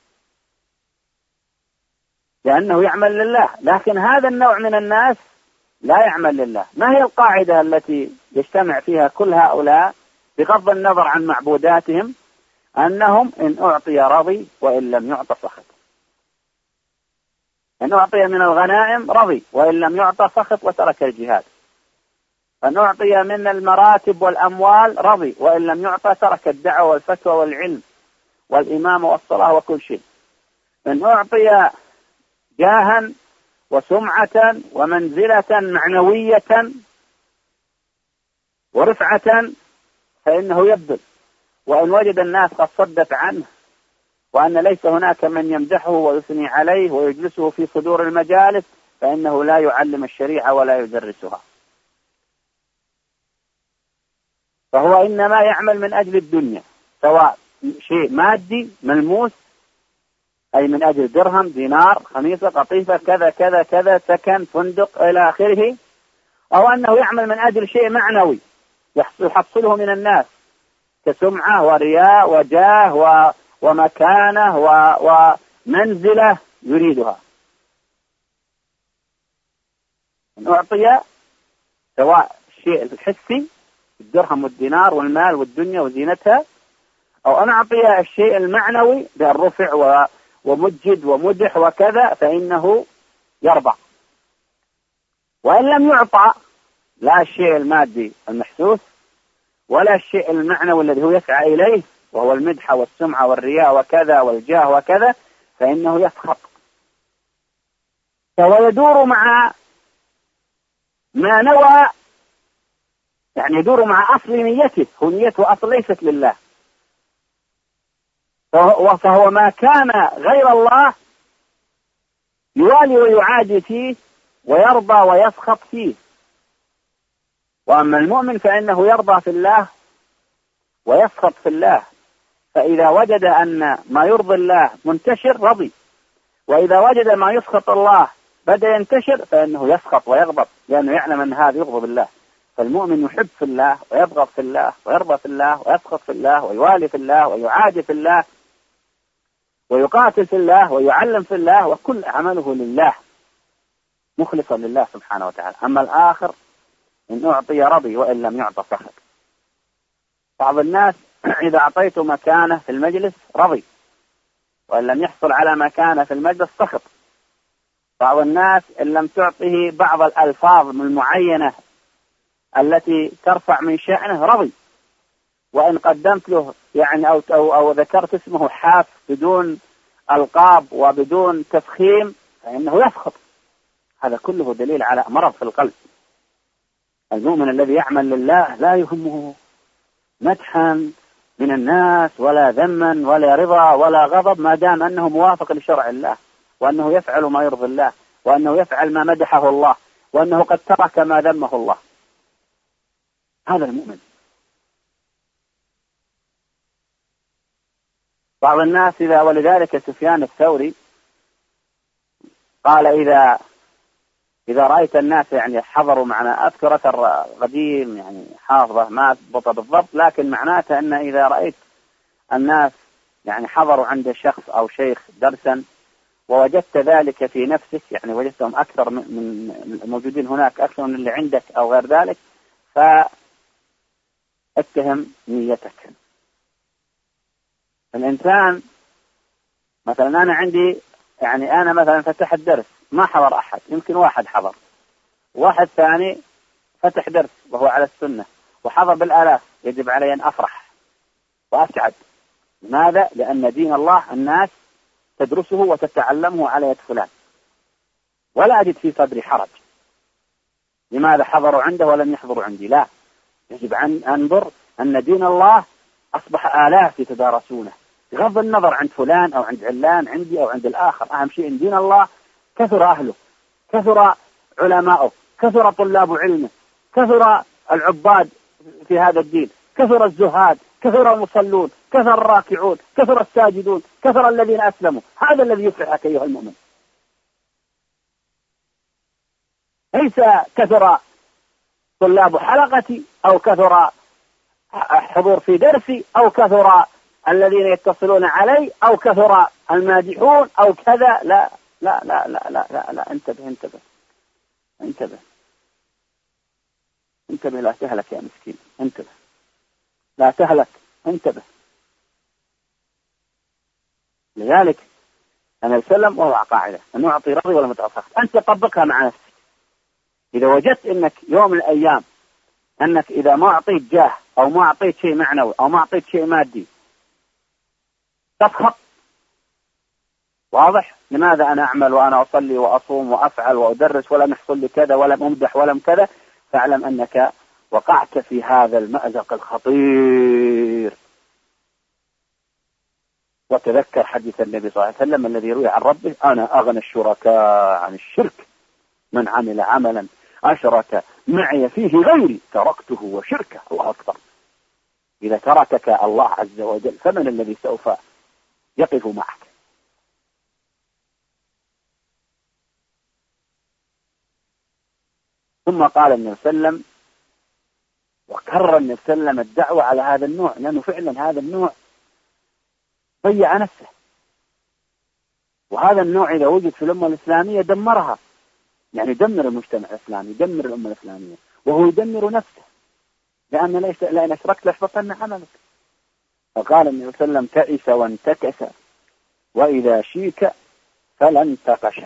لأنه يعمل لله. لكن هذا النوع من الناس لا يعمل لله. ما هي القاعدة التي يجتمع فيها كل هؤلاء بغض النظر عن معبوداتهم؟ أنهم إن أعطي رضي وإن لم يعطى سخط. إن أعطي من الغنائم رضي وإن لم يعطى سخط وترك الجهاد. إن أعطي من المراتب والأموال رضي وإن لم يعطى ترك الدعوة والفتوى والعلم والإمامة والصلاة وكل شيء. إن أعطي جاها وسمعة ومنزلة معنوية ورفعة فإنه يبذل، وإن وجد الناس قد صدت عنه وأن ليس هناك من يمدحه ويثني عليه ويجلسه في صدور المجالس فإنه لا يعلم الشريعة ولا يدرسها. فهو إنما يعمل من أجل الدنيا، سواء شيء مادي ملموس أي من أجل درهم، دينار، خميسة، قطيفة، كذا كذا كذا، سكن، فندق إلى آخره، أو أنه يعمل من أجل شيء معنوي يحصله من الناس كسمعة ورياء وجاه و... ومكانة و... ومنزلة يريدها. إن أعطي سواء الشيء الحسي الدرهم والدينار والمال والدنيا وزينتها، أو أن أعطي الشيء المعنوي بالرفع و... ومجد ومدح وكذا فإنه يرضى. وإن لم يعطى لا الشيء المادي المحسوس ولا الشيء المعنوي الذي هو يسعى إليه وهو المدح والسمعة والرياء وكذا والجاه وكذا فإنه يسخط. فهو يدور مع ما نوى، يعني يدور مع أصل نيته، هو نيته أصل ليست لله، فهو ما كان غير الله يوالي ويعادي فيه ويرضى ويسخط فيه. وأما المؤمن فإنه يرضى في الله ويسخط في الله، فإذا وجد أن ما يرضي الله منتشر رضي، وإذا وجد ما يسخط الله بدأ ينتشر فإنه يسخط ويغضب، لأنه يعلم أن هذا يغضب الله. فالمؤمن يحب في الله ويبغض في الله ويرضى في الله ويسخط في الله ويوالي في الله ويعادي في الله ويقاتل في الله ويعلم في الله، وكل عمله لله مخلصا لله سبحانه وتعالى. أما الآخر إن أعطي رضي وإن لم يعطى سخط. بعض الناس إذا أعطيته مكانة في المجلس رضي وإن لم يحصل على مكانة في المجلس سخط. بعض الناس إن لم تعطيه بعض الألفاظ المعينة التي ترفع من شأنه رضي، وإن قدمت له يعني أو, أو, أو ذكرت اسمه حاف بدون ألقاب وبدون تفخيم فإنه يسخط. هذا كله دليل على مرض في القلب. المؤمن الذي يعمل لله لا يهمه مدحا من الناس ولا ذما ولا رضا ولا غضب، ما دام أنه موافق لشرع الله، وأنه يفعل ما يرضي الله، وأنه يفعل ما مدحه الله، وأنه قد ترك ما ذمه الله. هذا المؤمن. بعض الناس إذا ولذلك سفيان الثوري قال إذا إذا رأيت الناس يعني حضروا معنا، أذكر أثر قديم يعني حافظة ما أضبط بالضبط، لكن معناته أن إذا رأيت الناس يعني حضروا عند شخص أو شيخ درسا ووجدت ذلك في نفسك، يعني وجدتهم أكثر من الموجودين هناك أكثر من اللي عندك أو غير ذلك، فاتهم نيتك. الإنسان مثلا أنا عندي يعني أنا مثلا فتحت درس ما حضر أحد، يمكن واحد حضر، واحد ثاني فتح درس وهو على السنة وحضر بالآلاف، يجب علي أن أفرح وأسعد. لماذا؟ لأن دين الله الناس تدرسه وتتعلمه على يد فلان، ولا أجد في صدري حرج لماذا حضروا عنده ولم يحضروا عندي. لا، يجب أن أنظر أن دين الله أصبح آلاف يتدارسونه بغض النظر عند فلان أو عند علان، عندي أو عند الآخر. أهم شيء إن دين الله كثر أهله، كثر علماؤه، كثر طلاب علمه، كثر العباد في هذا الدين، كثر الزهاد، كثر المصلون، كثر الراكعون، كثر الساجدون، كثر الذين أسلموا. هذا الذي يفرحك أيها المؤمن، ليس كثر طلاب حلقتي أو كثر حضور في درسي أو كثر الذين يتصلون علي أو كثر المادحون أو كذا. لا لا لا لا لا لا, لا. انتبه انتبه انتبه انتبه لا تهلك يا مسكين، انتبه لا تهلك، انتبه. لذلك أنا أسلم وضع قاعدة أن أعطي رضي ولا متعصف، أنت طبقها مع نفسك. إذا وجدت أنك يوم من الأيام أنك إذا ما أعطيت جاه أو ما أعطيت شيء معنوي أو ما أعطيت شيء مادي تسخط. واضح؟ لماذا أنا أعمل وأنا أصلي وأصوم وأفعل وأدرس ولم يحصل لي كذا ولم أمدح ولم كذا؟ فاعلم أنك وقعت في هذا المأزق الخطير. وتذكر حديث النبي صلى الله عليه وسلم الذي روي عن ربه: أنا أغنى الشركاء عن الشرك، من عمل عملا أشرك معي فيه غيري تركته وشركه. الله أكبر. إذا تركك الله عز وجل فمن الذي سوف يقف معك؟ ثم قال النبي صلى الله عليه وسلم، وكرر النبي صلى الله عليه وسلم الدعوة على هذا النوع، لأنه فعلا هذا النوع ضيع نفسه، وهذا النوع إذا وجد في الأمة الإسلامية دمرها، يعني دمر المجتمع الإسلامي، دمر الأمة الإسلامية، وهو يدمر نفسه، لأن ليس لأن أشركت لأحبطن عملك. فقال النبي صلى الله عليه وسلم: تعس وانتكس وإذا شيك فلا انتقش.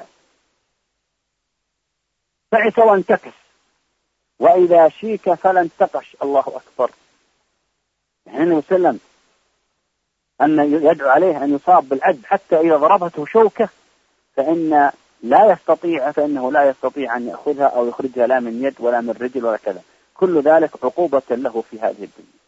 تعس وانتكس وإذا شيك فلا انتقش. الله أكبر. يعني النبي صلى الله عليه وسلم أن يدعو عليه أن يصاب بالعجز حتى إذا ضربته شوكة فإن لا يستطيع فإنه لا يستطيع أن يأخذها أو يخرجها لا من يد ولا من رجل ولا كذا، كل ذلك عقوبة له في هذه الدنيا.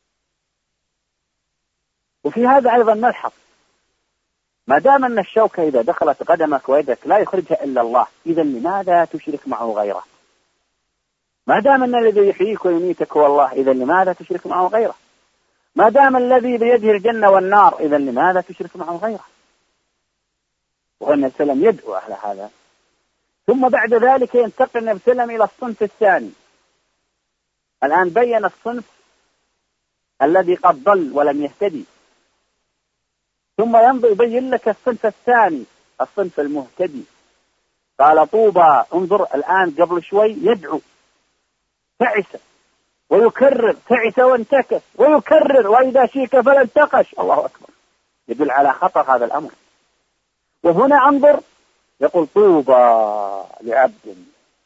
وفي هذا أيضا نلحظ ما دام أن الشوكة إذا دخلت قدمك ويدك لا يخرجها إلا الله، إذا لماذا تشرك معه غيره؟ ما دام أن الذي يحييك ويميتك هو الله، إذا لماذا تشرك معه غيره؟ ما دام الذي بيده الجنة والنار، إذا لماذا تشرك معه غيره؟ والنبي صلى الله عليه وسلم يدعو على هذا. ثم بعد ذلك ينتقل النبي صلى الله عليه وسلم إلى الصنف الثاني. الآن بين الصنف الذي قد ضل ولم يهتدي، ثم يبين لك الصنف الثاني، الصنف المهتدي. قال: طوبى. انظر الآن قبل شوي يدعو، تعس ويكرر، تعس وانتكس ويكرر، وإذا شيك فلا انتقش. الله أكبر. يدل على خطر هذا الأمر. وهنا انظر يقول: طوبى لعبد.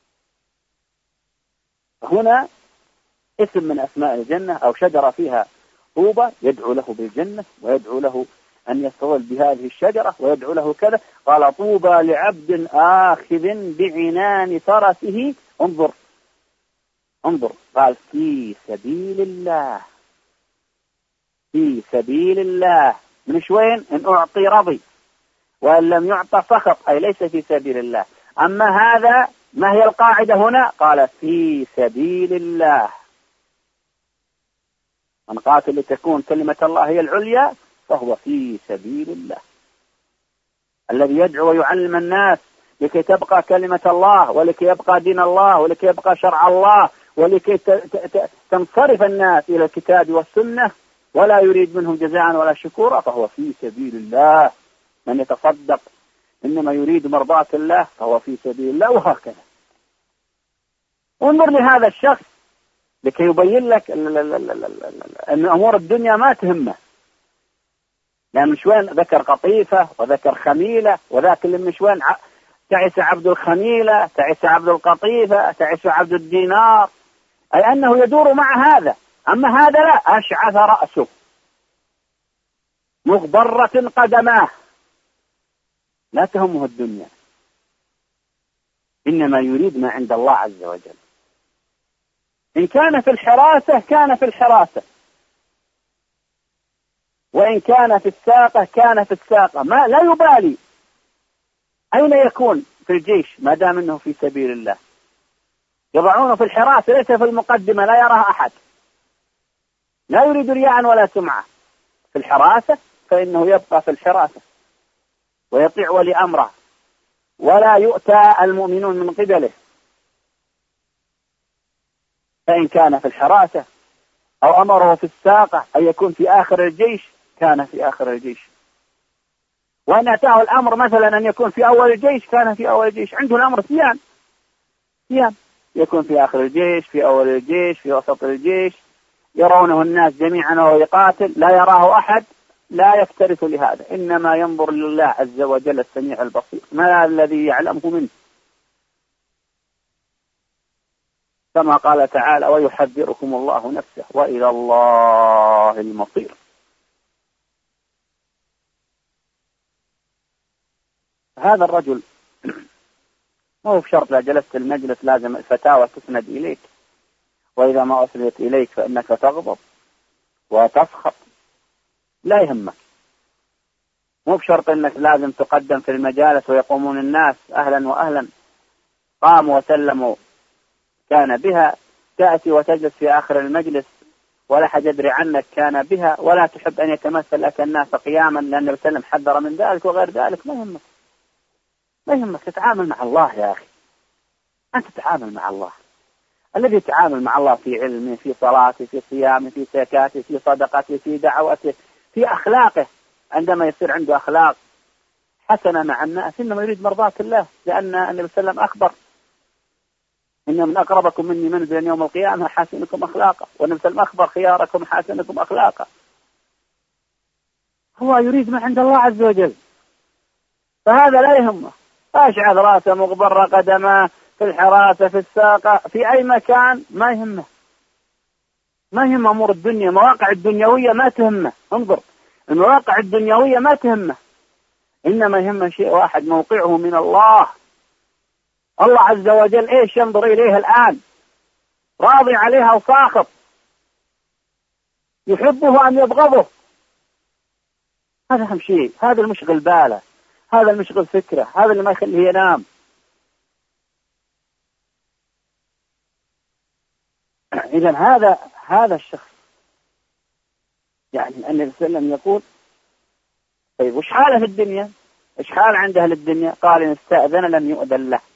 هنا اسم من أسماء الجنة أو شجرة فيها طوبى، يدعو له بالجنة ويدعو له أن يستظل بهذه الشجرة ويدعو له كذا. قال: طوبى لعبد آخذ بعنان فرسه. انظر انظر قال: في سبيل الله. في سبيل الله. من شوين؟ إن أعطي رضي وإن لم يعطى سخط، أي ليس في سبيل الله. أما هذا ما هي القاعدة هنا؟ قال: في سبيل الله. من قاتل لتكون كلمة الله هي العليا فهو في سبيل الله. الذي يدعو ويعلم الناس لكي تبقى كلمة الله، ولكي يبقى دين الله، ولكي يبقى شرع الله، ولكي تنصرف الناس إلى الكتاب والسنة، ولا يريد منهم جزاء ولا شكورا، فهو في سبيل الله. من يتصدق إنما يريد مرضاة الله فهو في سبيل الله. وهكذا انظر لهذا الشخص لكي يبين لك أن أمور الدنيا ما تهمه، لأن من شوين ذكر قطيفة وذكر خميلة، وذاك اللي من شوين تعس عبد الخميلة، تعس عبد القطيفة، تعس عبد الدينار، أي أنه يدور مع هذا. أما هذا لا، أشعث رأسه مغبرة قدماه، لا تهمه الدنيا، إنما يريد ما عند الله عز وجل. إن كان في الحراسة كان في الحراسة، وإن كان في الساقة كان في الساقة، ما لا يبالي أين يكون في الجيش ما دام أنه في سبيل الله. يضعونه في الحراسة ليس في المقدمة لا يراه أحد، لا يريد رياء ولا سمعة. في الحراسة فإنه يبقى في الحراسة ويطيع ولي أمره، ولا يؤتى المؤمنون من قبله. فإن كان في الحراسة أو أمره في الساقة أن يكون في آخر الجيش كان في آخر الجيش، وأن أتاه الأمر مثلا أن يكون في أول الجيش كان في أول الجيش. عنده الأمر سيان سيان، يكون في آخر الجيش، في أول الجيش، في وسط الجيش، يرونه الناس جميعا وهو يقاتل، لا يراه أحد، لا يكترث لهذا، إنما ينظر لله عز وجل السميع البصير، ما الذي يعلمه منه، كما قال تعالى: ويحذركم الله نفسه وإلى الله المصير. هذا الرجل ما هو بشرط لا جلست المجلس لازم الفتاوى تسند إليك، وإذا ما أسندت إليك فإنك تغضب وتسخط، لا يهمك. مو بشرط أنك لازم تقدم في المجالس ويقومون الناس أهلا وأهلا، قاموا وسلموا كان بها، تأتي وتجلس في آخر المجلس ولا حد يدري عنك كان بها، ولا تحب أن يتمثل لك الناس قياما، لأن النبي صلى الله عليه وسلم حذر من ذلك وغير ذلك. ما يهمك، ما يهمك، تتعامل مع الله يا أخي، أنت تتعامل مع الله. الذي يتعامل مع الله في علمه، في صلاته، في صيامه، في زكاته، في صدقته، في دعوته، في أخلاقه، عندما يصير عنده أخلاق حسنة مع الناس إنما يريد مرضاة الله، لأن النبي صلى الله عليه وسلم أخبر: إن من أقربكم مني منزلا يوم القيامة حاسنكم أخلاقا، والنبي صلى الله عليه وسلم أخبر: خياركم حاسنكم أخلاقا. هو يريد ما عند الله عز وجل، فهذا لا يهمه. أشعث رأسه مغبر قدماه، في الحراسة، في الساقة، في أي مكان، ما يهمه، ما يهم أمور الدنيا، مواقع الدنيوية ما تهمه. انظر، المواقع الدنيوية ما تهمه، إنما يهمه شيء واحد: موقعه من الله. الله عز وجل إيش ينظر إليه الآن؟ راضي عليها أو ساخط؟ يحبه أم يبغضه؟ هذا أهم شيء، هذا المشغل باله، هذا المشغل فكره، هذا اللي ما يخليه ينام. إذا هذا هذا الشخص يعني النبي صلى الله عليه وسلم يقول: طيب وش حاله في الدنيا؟ ايش حال عند أهل الدنيا؟ قال: إن استأذن لم يؤذن له.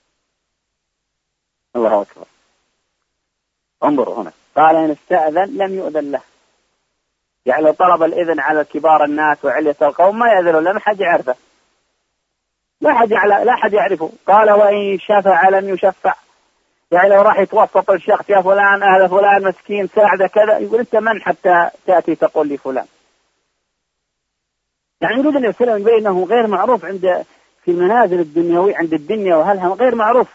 الله أكبر. انظروا هنا، قال: إن استأذن لم يؤذن له، يعني لو طلب الإذن على كبار الناس وعلية القوم ما يأذنوا له، ما حد يعرفه، لا حد لا حد يعرفه. قال: وإن شفع لم يشفع، يعني لو راح يتوسط الشخص: يا فلان أهل فلان مسكين ساعده كذا، يقول: أنت من حتى تأتي تقول لي فلان؟ يعني يريد أن يسلم يبين أنه غير معروف عند في المنازل الدنيوية عند الدنيا وهلها، غير معروف.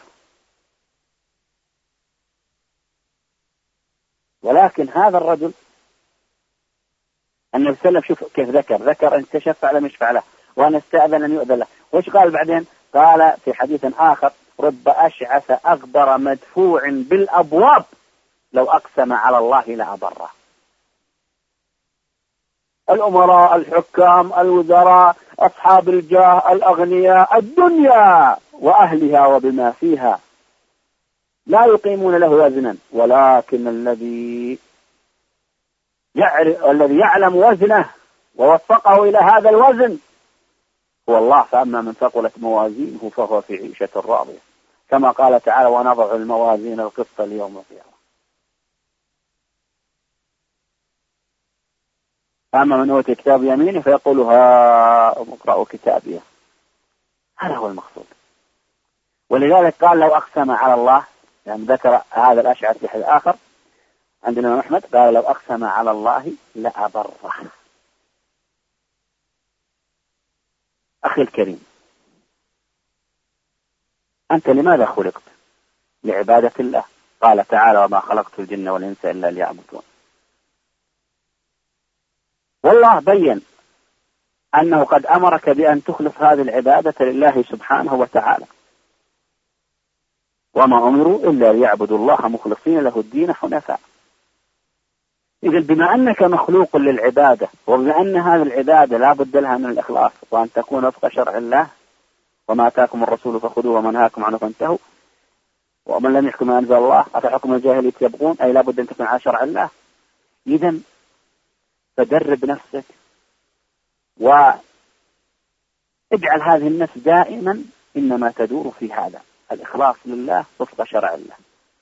ولكن هذا الرجل النبي صلى الله عليه وسلم شوف كيف ذكر ذكر أن تشفع لم يشفع له، وأن استأذن لم يؤذن له. وش قال بعدين؟ قال في حديث آخر: رب أشعث أغبر مدفوع بالأبواب لو أقسم على الله لأبره. الأمراء، الحكام، الوزراء، أصحاب الجاه، الأغنياء، الدنيا وأهلها وبما فيها لا يقيمون له وزنا، ولكن الذي الذي يعلم وزنه ووفقه إلى هذا الوزن هو الله. فأما من ثقلت موازينه فهو في عيشة راضية، كما قال تعالى ونضع الموازين القسط ليوم القيامة. أما من أوتي كتاب يمينه فيقول هاؤم اقرأوا كتابيه. هذا هو المقصود. ولذلك قال لو أقسم على الله، يعني ذكر هذا الأشعر في حديث آخر عندنا الإمام أحمد قال لو أقسم على الله لأبره. أخي الكريم، أنت لماذا خلقت؟ لعبادة الله. قال تعالى وما خلقت الجن والإنس إلا ليعبدون. والله بين أنه قد أمرك بأن تخلص هذه العبادة لله سبحانه وتعالى، وما أمروا إلا ليعبدوا الله مخلصين له الدين حنفاء. إذن بما أنك مخلوق للعبادة، وبما أن هذه العبادة لا بد لها من الإخلاص وأن تكون وفق شرع الله، وما آتاكم الرسول فخذوه وما نهاكم عنه فانتهوا ومن لم يحكم ما أنزل الله أفحكم الجاهلية يبغون، أي لا بد أن تكون على شرع الله. إذن فدرب نفسك واجعل هذه النفس دائما إنما تدور في هذا الإخلاص لله وفق شرع الله.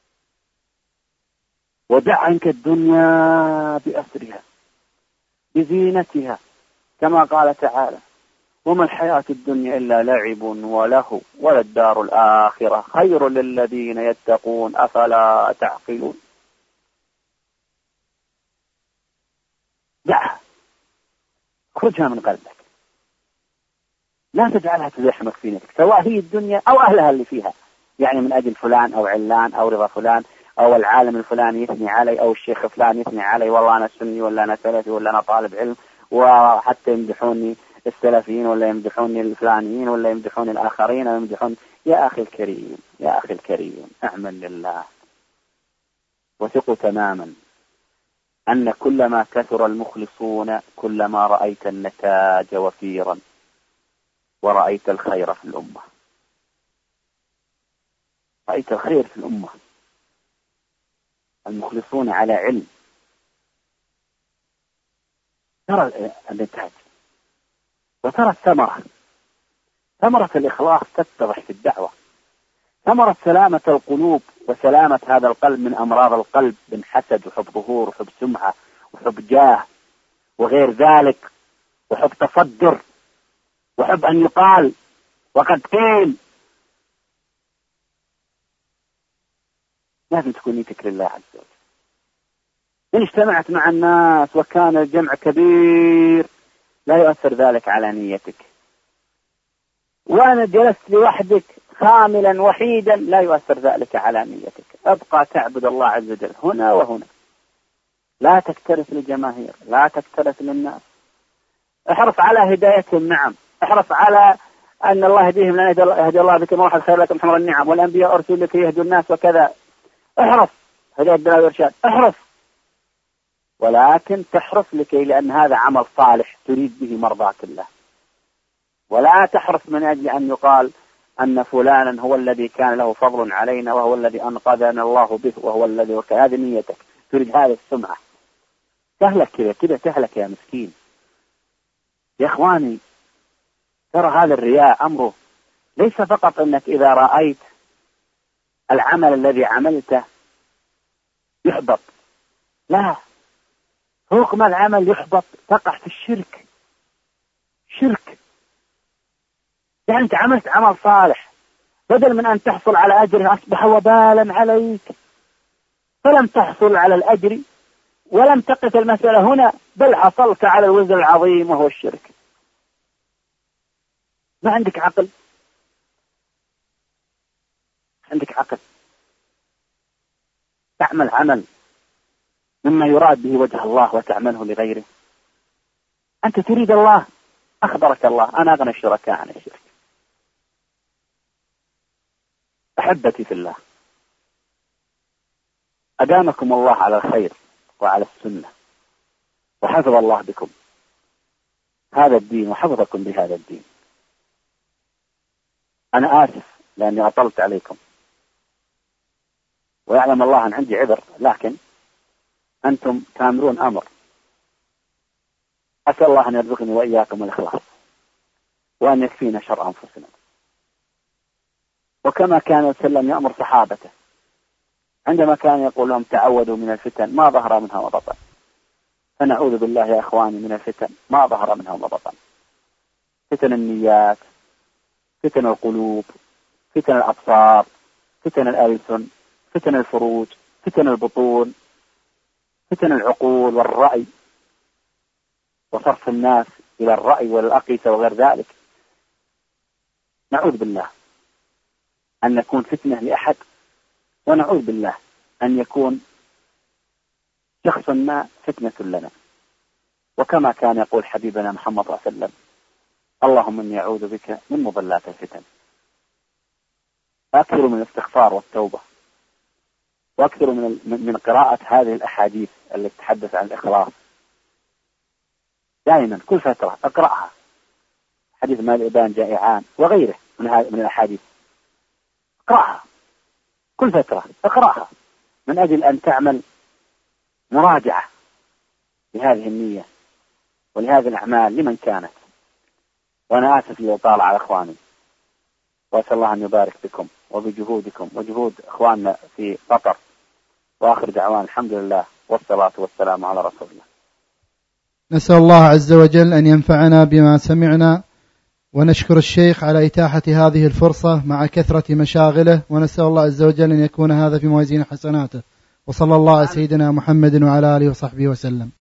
ودع عنك الدنيا بأسرها بزينتها، كما قال تعالى وما الحياة الدنيا إلا لعب وله وللدار الآخرة خير للذين يتقون أفلا تعقلون. دعها، خرجها من قلبك، لا تجعلها تزحمك في نفسك، سواء هي الدنيا أو أهلها اللي فيها، يعني من أجل فلان أو علان أو رضا فلان أو العالم الفلاني يثني علي أو الشيخ فلان يثني علي، والله أنا سني ولا أنا سلفي ولا أنا طالب علم، وحتى يمدحوني السلفيين ولا يمدحوني الفلانيين ولا يمدحوني الآخرين أو يمدحون. يا أخي الكريم يا أخي الكريم اعمل لله، وثقوا تماما أن كلما كثر المخلصون كلما رأيت النتاج وفيرا ورأيت الخير في الأمة. رأيت الخير في الأمة، المخلصون على علم. ترى النتاج وترى الثمرة، ثمرة الإخلاص تتضح في الدعوة، ثمرة سلامة القلوب وسلامة هذا القلب من أمراض القلب من حسد وحب ظهور وحب سمعة وحب جاه وغير ذلك، وحب تصدر وحب أن يقال وقد قيل. لازم تكون نيتك لله عز وجل. إن اجتمعت مع الناس وكان الجمع كبير لا يؤثر ذلك على نيتك، وأنا جلست لوحدك خاملا وحيدا لا يؤثر ذلك على نيتك. أبقى تعبد الله عز وجل هنا وهنا، لا تكترث للجماهير، لا تكترث للناس. احرص على هدايتهم، نعم، احرص على أن الله يهديهم، لأن يهدي الله بكم روح الخير لكم حمر النعم، والأنبياء أرسلوا لكي يهدوا الناس وكذا. احرص هداية الدلال والإرشاد، احرص، ولكن تحرص لكي لأن هذا عمل صالح تريد به مرضاة الله، ولا تحرص من أجل أن يقال أن فلانا هو الذي كان له فضل علينا وهو الذي أنقذنا الله به وهو الذي وكذا. هذه نيتك، تريد هذه السمعة، تهلك كذا كذا، تهلك يا مسكين. يا إخواني ترى هذا الرياء أمره ليس فقط أنك إذا رأيت العمل الذي عملته يحبط، لا، فوق ما العمل يحبط تقع في الشرك. شرك يعني أنت عملت عمل صالح، بدل من أن تحصل على أجر أصبح وبالا عليك، فلم تحصل على الأجر ولم تقف المسألة هنا، بل حصلت على الوزر العظيم وهو الشرك. ما عندك عقل، عندك عقل تعمل عمل مما يراد به وجه الله وتعمله لغيره. أنت تريد الله، أخبرك الله أنا أغنى الشركاء عن الشرك. أحبتي في الله، أدامكم الله على الخير وعلى السنة، وحفظ الله بكم هذا الدين وحفظكم بهذا الدين. أنا آسف لأني أطلت عليكم، ويعلم الله أن عندي عذر، لكن أنتم تامرون أمر. أسأل الله أن يرزقني وإياكم الإخلاص وأن يكفينا شر أنفسنا. وكما كان وسلم يأمر صحابته عندما كان يقول لهم تعودوا من الفتن ما ظهر منها وبطن، فنعوذ بالله يا إخواني من الفتن ما ظهر منها وبطن، فتن النيات، فتن القلوب، فتن الأبصار، فتن الألسن، فتن الفروج، فتن البطون، فتن العقول والرأي، وصرف الناس إلى الرأي والأقيسة وغير ذلك. نعوذ بالله أن نكون فتنة لأحد، ونعوذ بالله أن يكون شخص ما فتنة لنا. وكما كان يقول حبيبنا محمد صلى الله عليه وسلم اللهم إني أعوذ بك من مضلات الفتن. أكثر من الاستغفار والتوبة، وأكثر من من قراءة هذه الأحاديث التي تتحدث عن الإخلاص. دائما كل فترة أقرأها، حديث ما الإبان جائعان وغيره من من الأحاديث، اقرأها كل فترة، اقرأها من أجل أن تعمل مراجعة لهذه النية ولهذه الأعمال لمن كانت. وأنا آسف لو طال على إخواني، وأسأل الله أن يبارك بكم وبجهودكم وجهود إخواننا في قطر. وآخر دعوان الحمد لله والصلاة والسلام على رسول الله. نسأل الله عز وجل أن ينفعنا بما سمعنا، ونشكر الشيخ على إتاحة هذه الفرصة مع كثرة مشاغله، ونسأل الله عز وجل أن يكون هذا في موازين حسناته. وصلى الله على سيدنا محمد وعلى آله وصحبه وسلم.